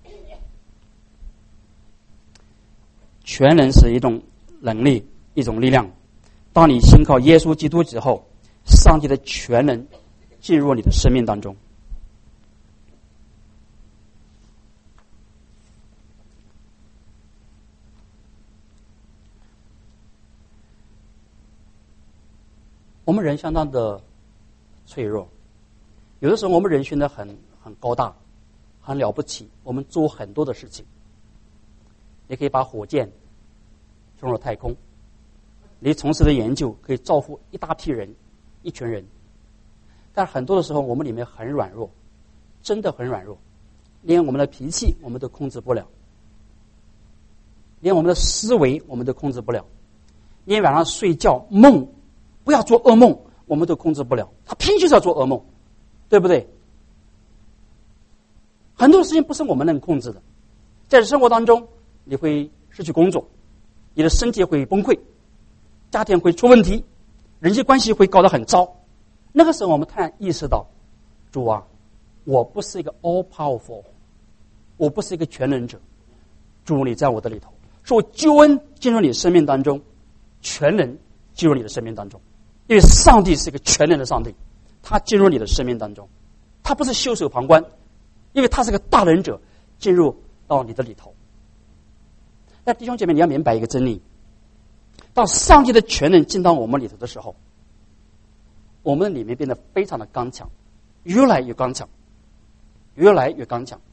[SPEAKER 1] 全能是一种能力，一种力量。当你信靠耶稣基督之后，上帝的全能进入你的生命当中。我们人相当的脆弱，有的时候我们人群的很很高大，很了不起，我们做很多的事情。你可以把火箭送入太空，你从事的研究可以造福一大批人，一群人。但很多的时候我们里面很软弱，真的很软弱，连我们的脾气我们都控制不了，连我们的思维我们都控制不了，连晚上睡觉梦不要做噩梦我们都控制不了，他偏就是要做噩梦，对不对？很多事情不是我们能控制的。在生活当中你会失去工作，你的身体会崩溃，家庭会出问题，人际关系会搞得很糟。那个时候我们突然意识到，主啊，我不是一个 all powerful， 我不是一个全能者，主你在我的里头，说我救恩进入你的生命当中，全能进入你的生命当中。因为上帝是一个全能的上帝，他进入你的生命当中，他不是袖手旁观，因为他是个大能者，进入到你的里头。但弟兄姐妹，你要明白一个真理，当上帝的全能进到我们里头的时候，我们里面变得非常的刚强，越来越刚强，越来越刚强。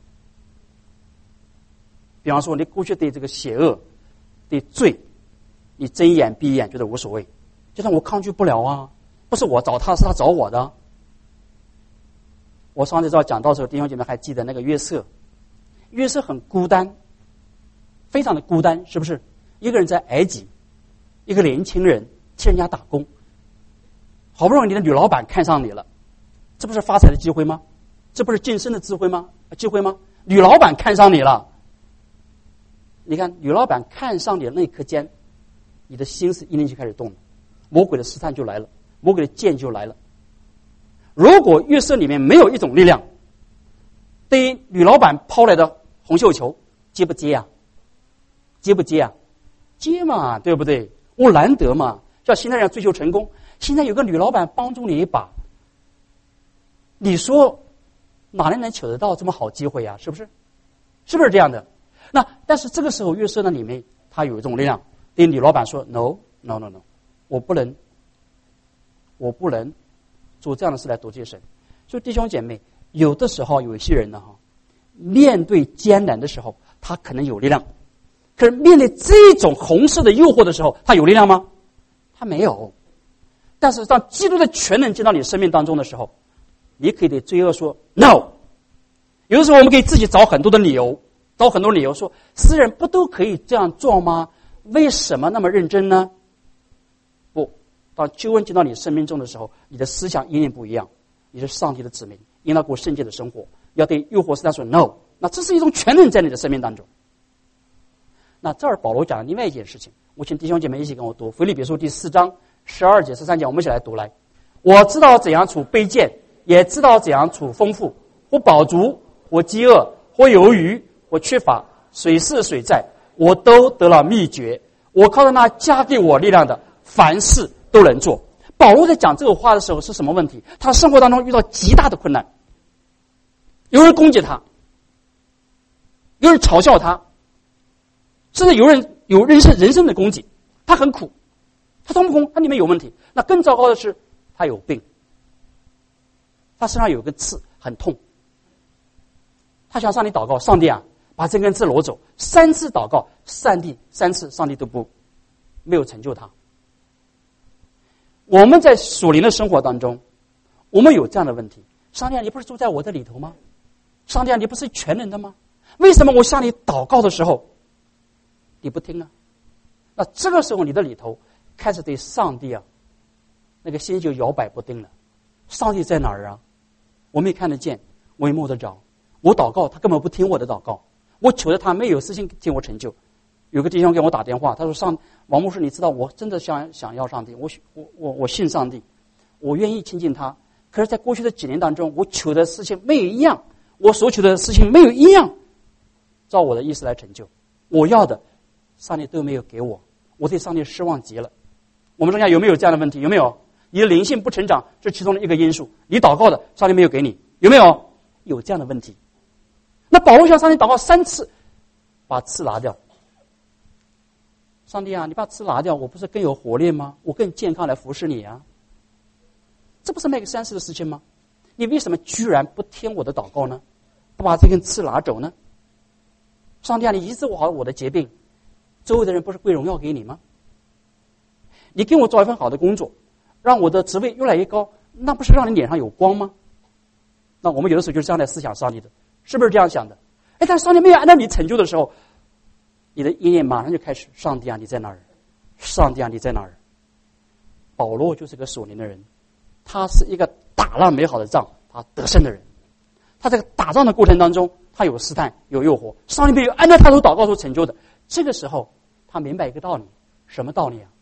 [SPEAKER 1] 比方说你过去对这个邪恶对罪你睁一眼闭一眼觉得无所谓，就像我抗拒不了啊，不是我找他，是他找我的。我上次在讲到的时候，弟兄姐妹还记得那个约瑟，约瑟很孤单，非常的孤单，是不是？一个人在埃及，一个年轻人替人家打工，好不容易你的女老板看上你了，这不是发财的机会吗？这不是晋升的机会吗？机会吗？女老板看上你了，你看女老板看上你的那一刻间，你的心思一定就开始动了，魔鬼的试探就来了，魔鬼的剑就来了。如果约瑟里面没有一种力量，对于女老板抛来的红绣球，接不接啊？接不接啊？接嘛，对不对？我难得嘛，叫现在人追求成功，现在有个女老板帮助你一把，你说哪里能求得到这么好机会啊？是不是？是不是这样的？那但是这个时候约瑟那里面他有一种力量，对女老板说 no no no no， 我不能我不能做这样的事来得罪神。所以弟兄姐妹，有的时候有一些人呢，面对艰难的时候他可能有力量，可是面对这种红色的诱惑的时候他有力量吗？他没有。但是当基督的全能进到你生命当中的时候，你可以对罪恶说 no。 有的时候我们可以自己找很多的理由，找很多理由说诗人不都可以这样做吗？为什么那么认真呢？不，当救恩进到你生命中的时候，你的思想一定不一样，你是上帝的子民，应当过圣洁的生活，要对诱惑试探说 no。 那这是一种全能在你的生命当中。那这儿保罗讲了另外一件事情，我请弟兄姐妹一起跟我读腓立比书第四章十二节十三节，我们一起来读来。我知道怎样处卑贱，也知道怎样处丰富，或饱足，或饥饿，或有余，或缺乏，水是水在，我都得了秘诀。我靠着那加给我力量的，凡事都能做。保罗在讲这个话的时候是什么问题？他生活当中遇到极大的困难，有人攻击他，有人嘲笑他，甚至有人有人生人生的攻击，他很苦，他通不通？他里面有问题。那更糟糕的是，他有病，他身上有个刺，很痛。他向上帝祷告，上帝啊，把这根刺挪走。三次祷告，上帝三次，上帝都不没有成就他。 我们在属灵的生活当中，我们有这样的问题：上帝啊，你不是住在我的里头吗？上帝啊，你不是全能的吗？为什么我向你祷告的时候，你不听啊？那这个时候，你的里头开始对上帝啊，那个心就摇摆不定了。上帝在哪儿啊？我没看得见，我也摸得着。我祷告，他根本不听我的祷告。我求着他，没有事情替我成就。有个弟兄给我打电话，他说：“上王牧师，你知道我真的想想要上帝，我我我我信上帝，我愿意亲近他。可是，在过去的几年当中，我求的事情没有一样，我所求的事情没有一样照我的意思来成就。我要的，上帝都没有给我，我对上帝失望极了。”我们中间有没有这样的问题？有没有？你的灵性不成长是其中的一个因素。你祷告的，上帝没有给你，有没有？有这样的问题。那保罗向上帝祷告三次，把刺拿掉。上帝啊，你把刺拿掉，我不是更有活力吗？我更健康来服侍你啊！这不是make sense的事情吗？你为什么居然不听我的祷告呢？不把这根刺拿走呢？上帝啊，你医治好我的疾病，周围的人不是归荣耀给你吗？你给我找一份好的工作，让我的职位越来越高，那不是让你脸上有光吗？那我们有的时候就是这样来思想上帝的，是不是这样想的？哎，但上帝没有按照你成就的时候，你的意念马上就开始：上帝啊，你在哪儿？上帝啊，你在哪儿？保罗就是个属灵的人，他是一个打了美好的仗，他得胜的人。他在打仗的过程当中，他有试探，有诱惑，上帝没有按照他所祷告所成就的。这个时候，他明白一个道理，什么道理啊？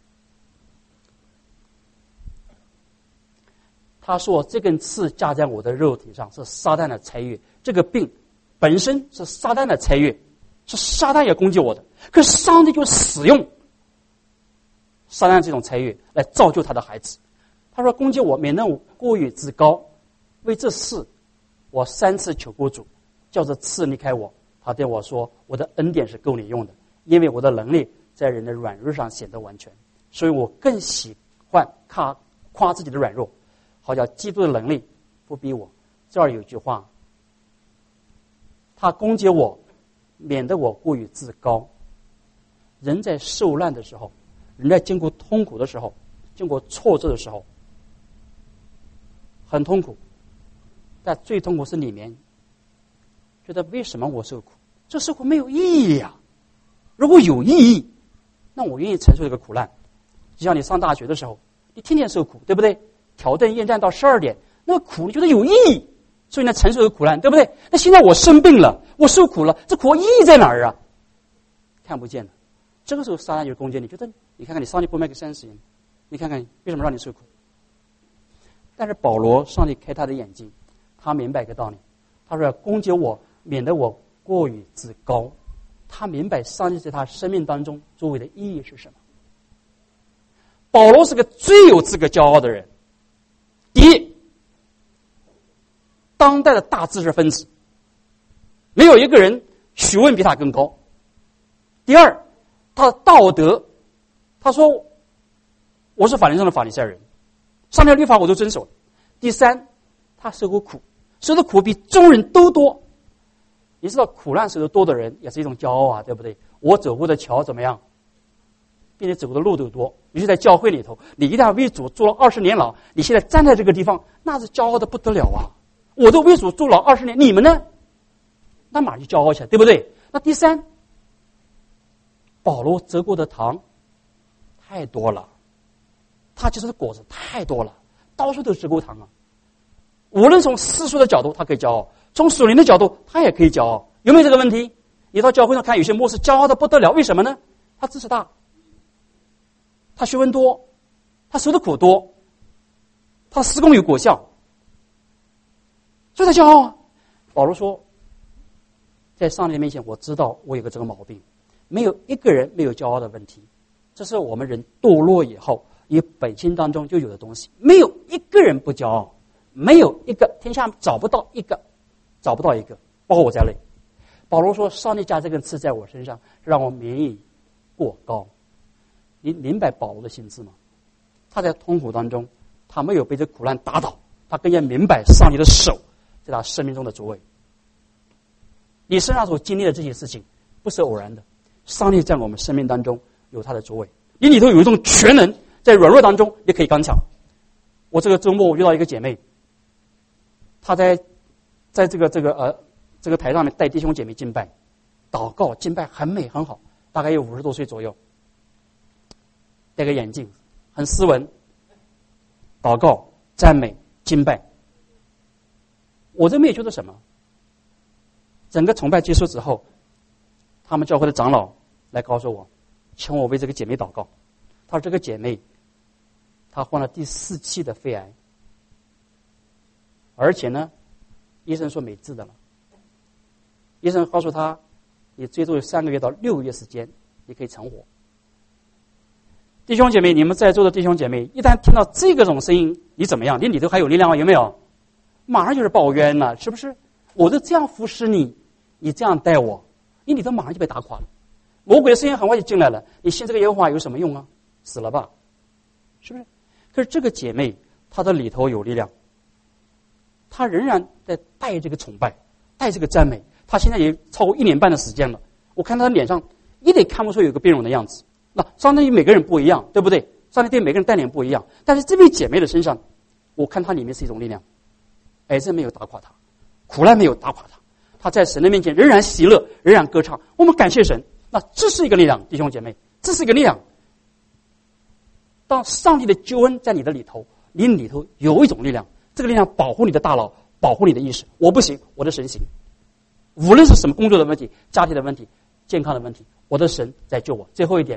[SPEAKER 1] 他说：“这根刺架在我的肉体上，是撒旦的差役。这个病本身是撒旦的差役，是撒旦也攻击我的。可是上帝就使用撒旦这种差役来造就他的孩子。他说：攻击我，免得我过于自高。为这事，我三次求过主，叫这刺离开我。他对我说：我的恩典是够你用的，因为我的能力在人的软弱上显得完全。所以我更喜欢夸夸自己的软弱。”好叫基督的能力不逼我。这儿有句话，他攻击我，免得我过于自高。人在受难的时候，人在经过痛苦的时候，经过挫折的时候，很痛苦，但最痛苦是里面觉得为什么我受苦？这受苦没有意义呀、啊！如果有意义，那我愿意承受这个苦难。就像你上大学的时候，你天天受苦，对不对？挑灯夜战到十二点，那个苦你觉得有意义，所以呢承受这个苦难，对不对？那现在我生病了，我受苦了，这苦意义在哪儿啊？看不见了。这个时候撒旦就攻击你，觉得你看看你上帝不 make sense， 你看看为什么让你受苦？但是保罗上帝开他的眼睛，他明白一个道理，他说要攻击我，免得我过于自高。他明白上帝在他生命当中作为的意义是什么。保罗是个最有资格骄傲的人。第一，当代的大知识分子，没有一个人学问比他更高。第二，他的道德，他说我是法律上的法利赛人，上帝的律法我都遵守。第三，他受过苦，受的苦比众人都多。你知道苦难受的多的人也是一种骄傲啊，对不对？我走过的桥怎么样，比你走过的路都多。尤其在教会里头，你一旦为主做了二十年牢，你现在站在这个地方，那是骄傲的不得了啊！我都为主做了二十年，你们呢？那马上就骄傲起来，对不对？那第三，保罗折过的糖太多了，他其实果子太多了，到处都是折过糖啊。无论从世俗的角度，他可以骄傲；从属灵的角度，他也可以骄傲。有没有这个问题？你到教会上看，有些牧师骄傲的不得了，为什么呢？他知识大，他学问多，他受的苦多，他施工有果效，所以他骄傲啊。保罗说，在上帝面前，我知道我有个这个毛病，没有一个人没有骄傲的问题，这是我们人堕落以后也本性当中就有的东西，没有一个人不骄傲，没有一个天下找不到一个，找不到一个，包括我在内。保罗说，上帝加这根刺在我身上，让我免疫过高。你明白保罗的心智吗？他在痛苦当中，他没有被这苦难打倒，他更加明白上帝的手在他生命中的作为。你身上所经历的这些事情不是偶然的，上帝在我们生命当中有他的作为。你里头有一种全能，在软弱当中也可以刚强， 我这个周末我遇到一个姐妹，她在在这个这个呃这个台上面带弟兄姐妹敬拜、祷告、敬拜很美很好，大概有五十多岁左右，戴个眼镜，很斯文，祷告、赞美、敬拜。我这没有觉得什么。整个崇拜结束之后，他们教会的长老来告诉我，请我为这个姐妹祷告。他说这个姐妹她患了第四期的肺癌，而且呢医生说没治的了。医生告诉他你最多有三个月到六个月时间你可以成活。弟兄姐妹，你们在座的弟兄姐妹，一旦听到这个种声音，你怎么样？你里头还有力量吗？有没有？马上就是抱怨了，是不是？我都这样服侍你，你这样待我，你里头马上就被打垮了。魔鬼的声音很快就进来了，你信这个耶和华有什么用啊？死了吧，是不是？可是这个姐妹她的里头有力量，她仍然在带这个崇拜，带这个赞美。她现在也超过一年半的时间了，我看她的脸上一点看不出有个变容的样子。那上帝每个人不一样，对不对？上帝对每个人带领不一样，但是这位姐妹的身上，我看她里面是一种力量。癌症没有打垮她，苦难没有打垮她，她在神的面前仍然喜乐，仍然歌唱。我们感谢神。那这是一个力量，弟兄姐妹，这是一个力量。当上帝的救恩在你的里头，你里头有一种力量，这个力量保护你的大脑，保护你的意识。我不行，我的神行。无论是什么工作的问题、家庭的问题、健康的问题，我的神在救我。最后一点，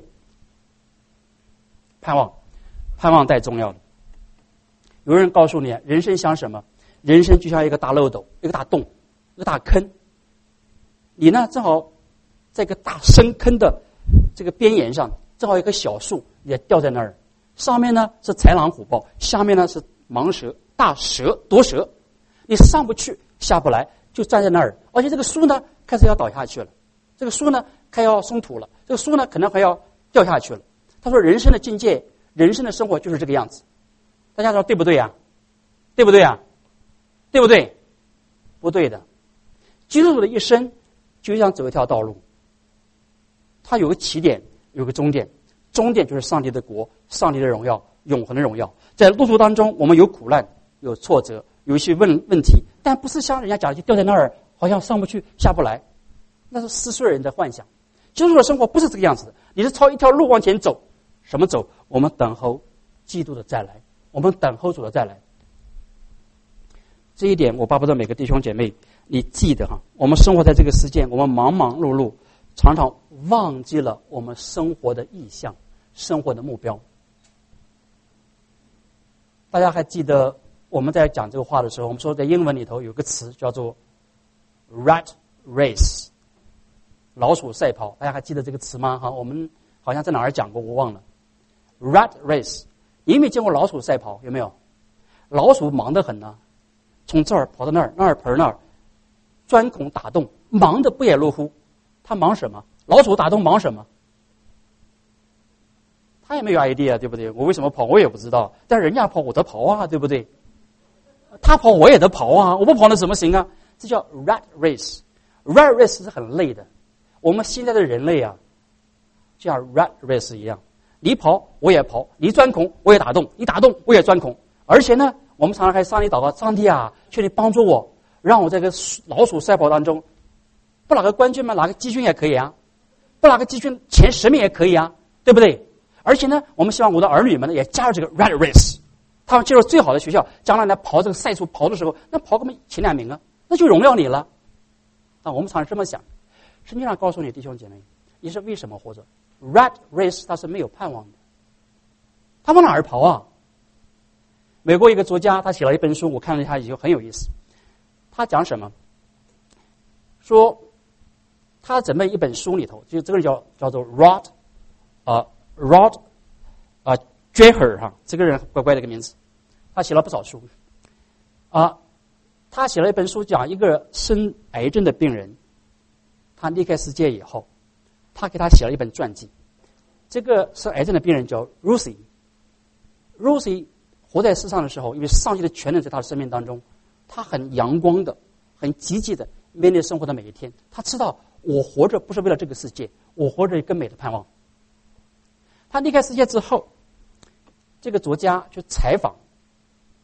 [SPEAKER 1] 盼望，盼望太重要了。有人告诉你，人生像什么？人生就像一个大漏斗，一个大洞，一个大坑。你呢，正好在一个大深坑的这个边沿上，正好有一棵小树也掉在那儿，上面呢是豺狼虎豹，下面呢是蟒蛇、大蛇、毒蛇。你上不去，下不来，就站在那儿。而且这个树呢，开始要倒下去了。这个树呢，开要松土了。这个树呢，可能还要掉下去了。他说，人生的境界，人生的生活就是这个样子。大家说对不对呀？对不对呀？对不对？不对的。基督徒的一生就像走一条道路，它有个起点，有个终点，终点就是上帝的国、上帝的荣耀、永恒的荣耀。在路途当中，我们有苦难、有挫折、有一些问问题，但不是像人家讲的就掉在那儿，好像上不去、下不来，那是四岁人的幻想。基督徒的生活不是这个样子的，你是朝一条路往前走。什么走？我们等候基督的再来，我们等候主的再来。这一点，我巴不得每个弟兄姐妹，你记得哈，我们生活在这个世界，我们忙忙碌碌，常常忘记了我们生活的意向、生活的目标。大家还记得我们在讲这个话的时候，我们说在英文里头有个词叫做 rat race， 老鼠赛跑。大家还记得这个词吗？哈，我们好像在哪儿讲过，我忘了。rat race， 你有没有见过老鼠赛跑？有没有？老鼠忙得很呢、啊，从这儿跑到那儿，那儿跑那儿，钻孔打洞，忙得不亦乐乎。他忙什么？老鼠打洞忙什么？他也没有 idea， 对不对？我为什么跑我也不知道，但人家跑我得跑啊，对不对？他跑我也得跑啊，我不跑那怎么行啊？这叫 rat race。rat race 是很累的。我们现在的人类啊，就像 rat race 一样，你跑我也跑，你钻孔我也打洞，你打洞我也钻孔。而且呢，我们常常还上帝祷告，上帝啊，求你帮助我，让我在这个老鼠赛跑当中，不拿个冠军吗？拿个季军也可以啊，不拿个季军前十名也可以啊，对不对？而且呢，我们希望我的儿女们呢也加入这个 rat race， 他们进入最好的学校，将来来跑这个赛处跑的时候，那跑个前两名啊，那就荣耀你了。啊，我们常常这么想。圣经上告诉你，弟兄姐妹，你是为什么活着 ？rat race 它是没有盼望的，他往哪儿跑啊？美国一个作家，他写了一本书，我看了他以后很有意思。他讲什么？说他准备一本书里头，就这个人叫叫做 Rod， 啊、呃、Rod， 啊、呃、Dreher 哈，这个人怪怪的一个名字。他写了不少书，啊、呃，他写了一本书，讲一个生癌症的病人，他离开世界以后，他给他写了一本传记。这个生癌症的病人叫 Rosie，Rosie。活在世上的时候，因为上帝的全能在他的生命当中，他很阳光的、很积极的面对生活的每一天。他知道我活着不是为了这个世界，我活着更美的盼望。他离开世界之后，这个作家去采访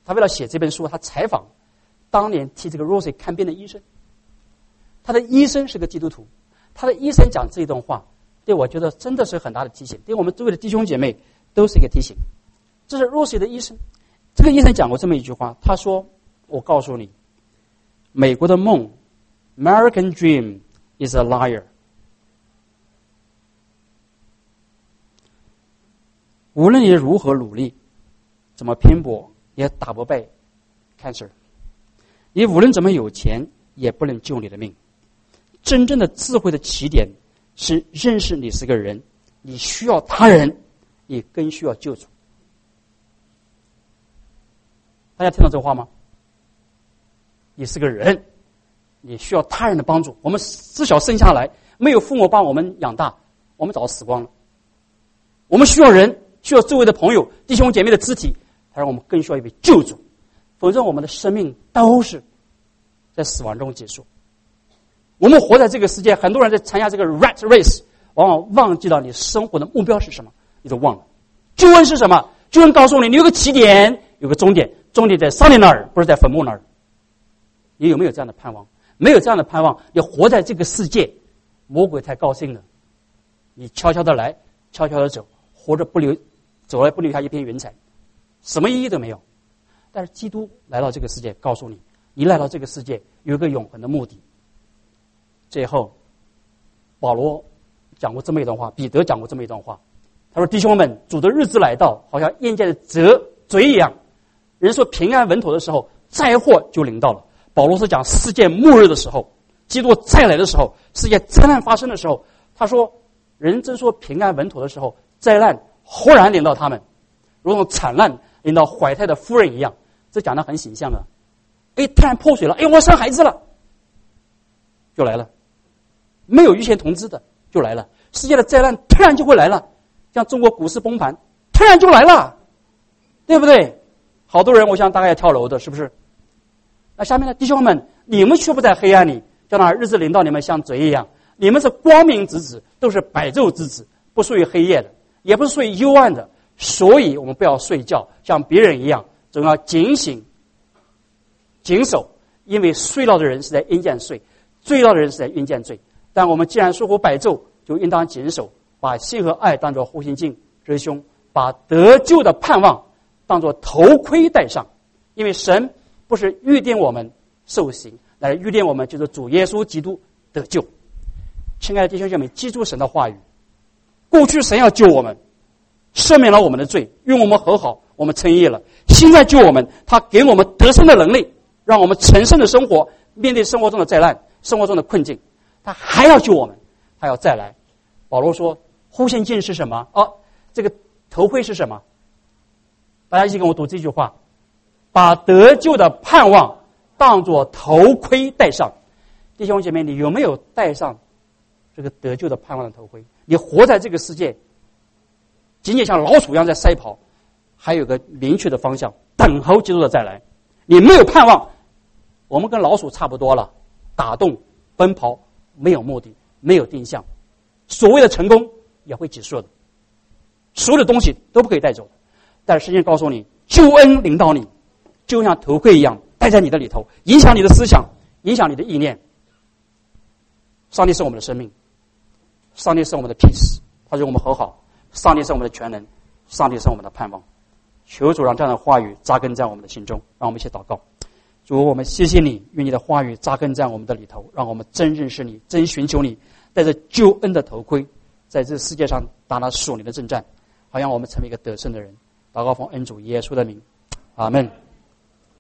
[SPEAKER 1] 他为了写这本书，他采访当年替这个 Rosie 看病的医生，他的医生是个基督徒，他的医生讲这一段话，对我觉得真的是很大的提醒，对我们周围的弟兄姐妹都是一个提醒。这是 Rosie 的医生，这个医生讲过这么一句话，他说：“我告诉你，美国的梦 ，American Dream is a liar。无论你如何努力，怎么拼搏，也打不败 cancer。你无论怎么有钱，也不能救你的命。真正的智慧的起点是认识你是个人，你需要他人，你更需要救主。”大家听到这话吗？你是个人，你需要他人的帮助。我们自小生下来，没有父母把我们养大，我们早死光了。我们需要人，需要周围的朋友、弟兄姐妹的肢体，而我们更需要一位救主。否则，我们的生命都是在死亡中结束。我们活在这个世界，很多人在参加这个 rat race， 往往忘记了你生活的目标是什么，你都忘了。救恩是什么？救恩告诉你，你有个起点，有个终点，终点在上帝那儿，不是在坟墓那儿。你有没有这样的盼望？没有这样的盼望，你活在这个世界，魔鬼太高兴了。你悄悄的来，悄悄的走，活着不留，走来不留下一片云彩，什么意义都没有。但是基督来到这个世界，告诉你，你来到这个世界有一个永恒的目的。最后，保罗讲过这么一段话，彼得讲过这么一段话，他说：“弟兄们，主的日子来到，好像燕见的折嘴一样。人说平安稳妥的时候，灾祸就临到了。”保罗是讲世界末日的时候，基督再来的时候，世界灾难发生的时候，他说人真说平安稳妥的时候，灾难忽然临到他们，如同惨难临到怀胎的妇人一样。这讲得很形象啊！哎，突然破水了，哎，我生孩子了，就来了，没有预先通知的就来了。世界的灾难突然就会来了，像中国股市崩盘，突然就来了，对不对？好多人我想大概要跳楼的，是不是？那下面呢，弟兄们，你们却不在黑暗里，叫那日子临到你们像贼一样。你们是光明之子，都是白昼之子，不属于黑夜的，也不是属于幽暗的。所以我们不要睡觉，像别人一样，总要警醒、谨守，因为睡了的人是在阴间睡，醉了的人是在阴间醉。但我们既然疏忽白昼，就应当谨守，把心和爱当作护心镜之胸，把得救的盼望当作头盔戴上，因为神不是预定我们受刑，乃是预定我们就是主耶稣基督得救。亲爱的弟兄姐妹，记住神的话语。过去神要救我们，赦免了我们的罪，与我们和好，我们称义了。现在救我们，他给我们得胜的能力，让我们成圣的生活，面对生活中的灾难、生活中的困境，他还要救我们，他要再来。保罗说护心镜是什么？哦，这个头盔是什么？大家一起跟我读这句话，把得救的盼望当作头盔戴上。弟兄姐妹，你有没有戴上这个得救的盼望的头盔？你活在这个世界，仅仅像老鼠一样在赛跑，还有个明确的方向，等候基督的再来。你没有盼望，我们跟老鼠差不多了，打洞奔跑，没有目的，没有定向，所谓的成功也会结束的，所有的东西都不可以带走的。但是圣经告诉你，救恩临到你，就像头盔一样戴在你的里头，影响你的思想，影响你的意念。上帝是我们的生命，上帝是我们的 peace， 他与我们和好，上帝是我们的全能，上帝是我们的盼望。求主让这样的话语扎根在我们的心中，让我们一起祷告。主，我们谢谢你，愿你的话语扎根在我们的里头，让我们真认识你，真寻求你，带着救恩的头盔，在这世界上打那属灵的征战，好让我们成为一个得胜的人。祷告奉恩主耶稣的名，阿们。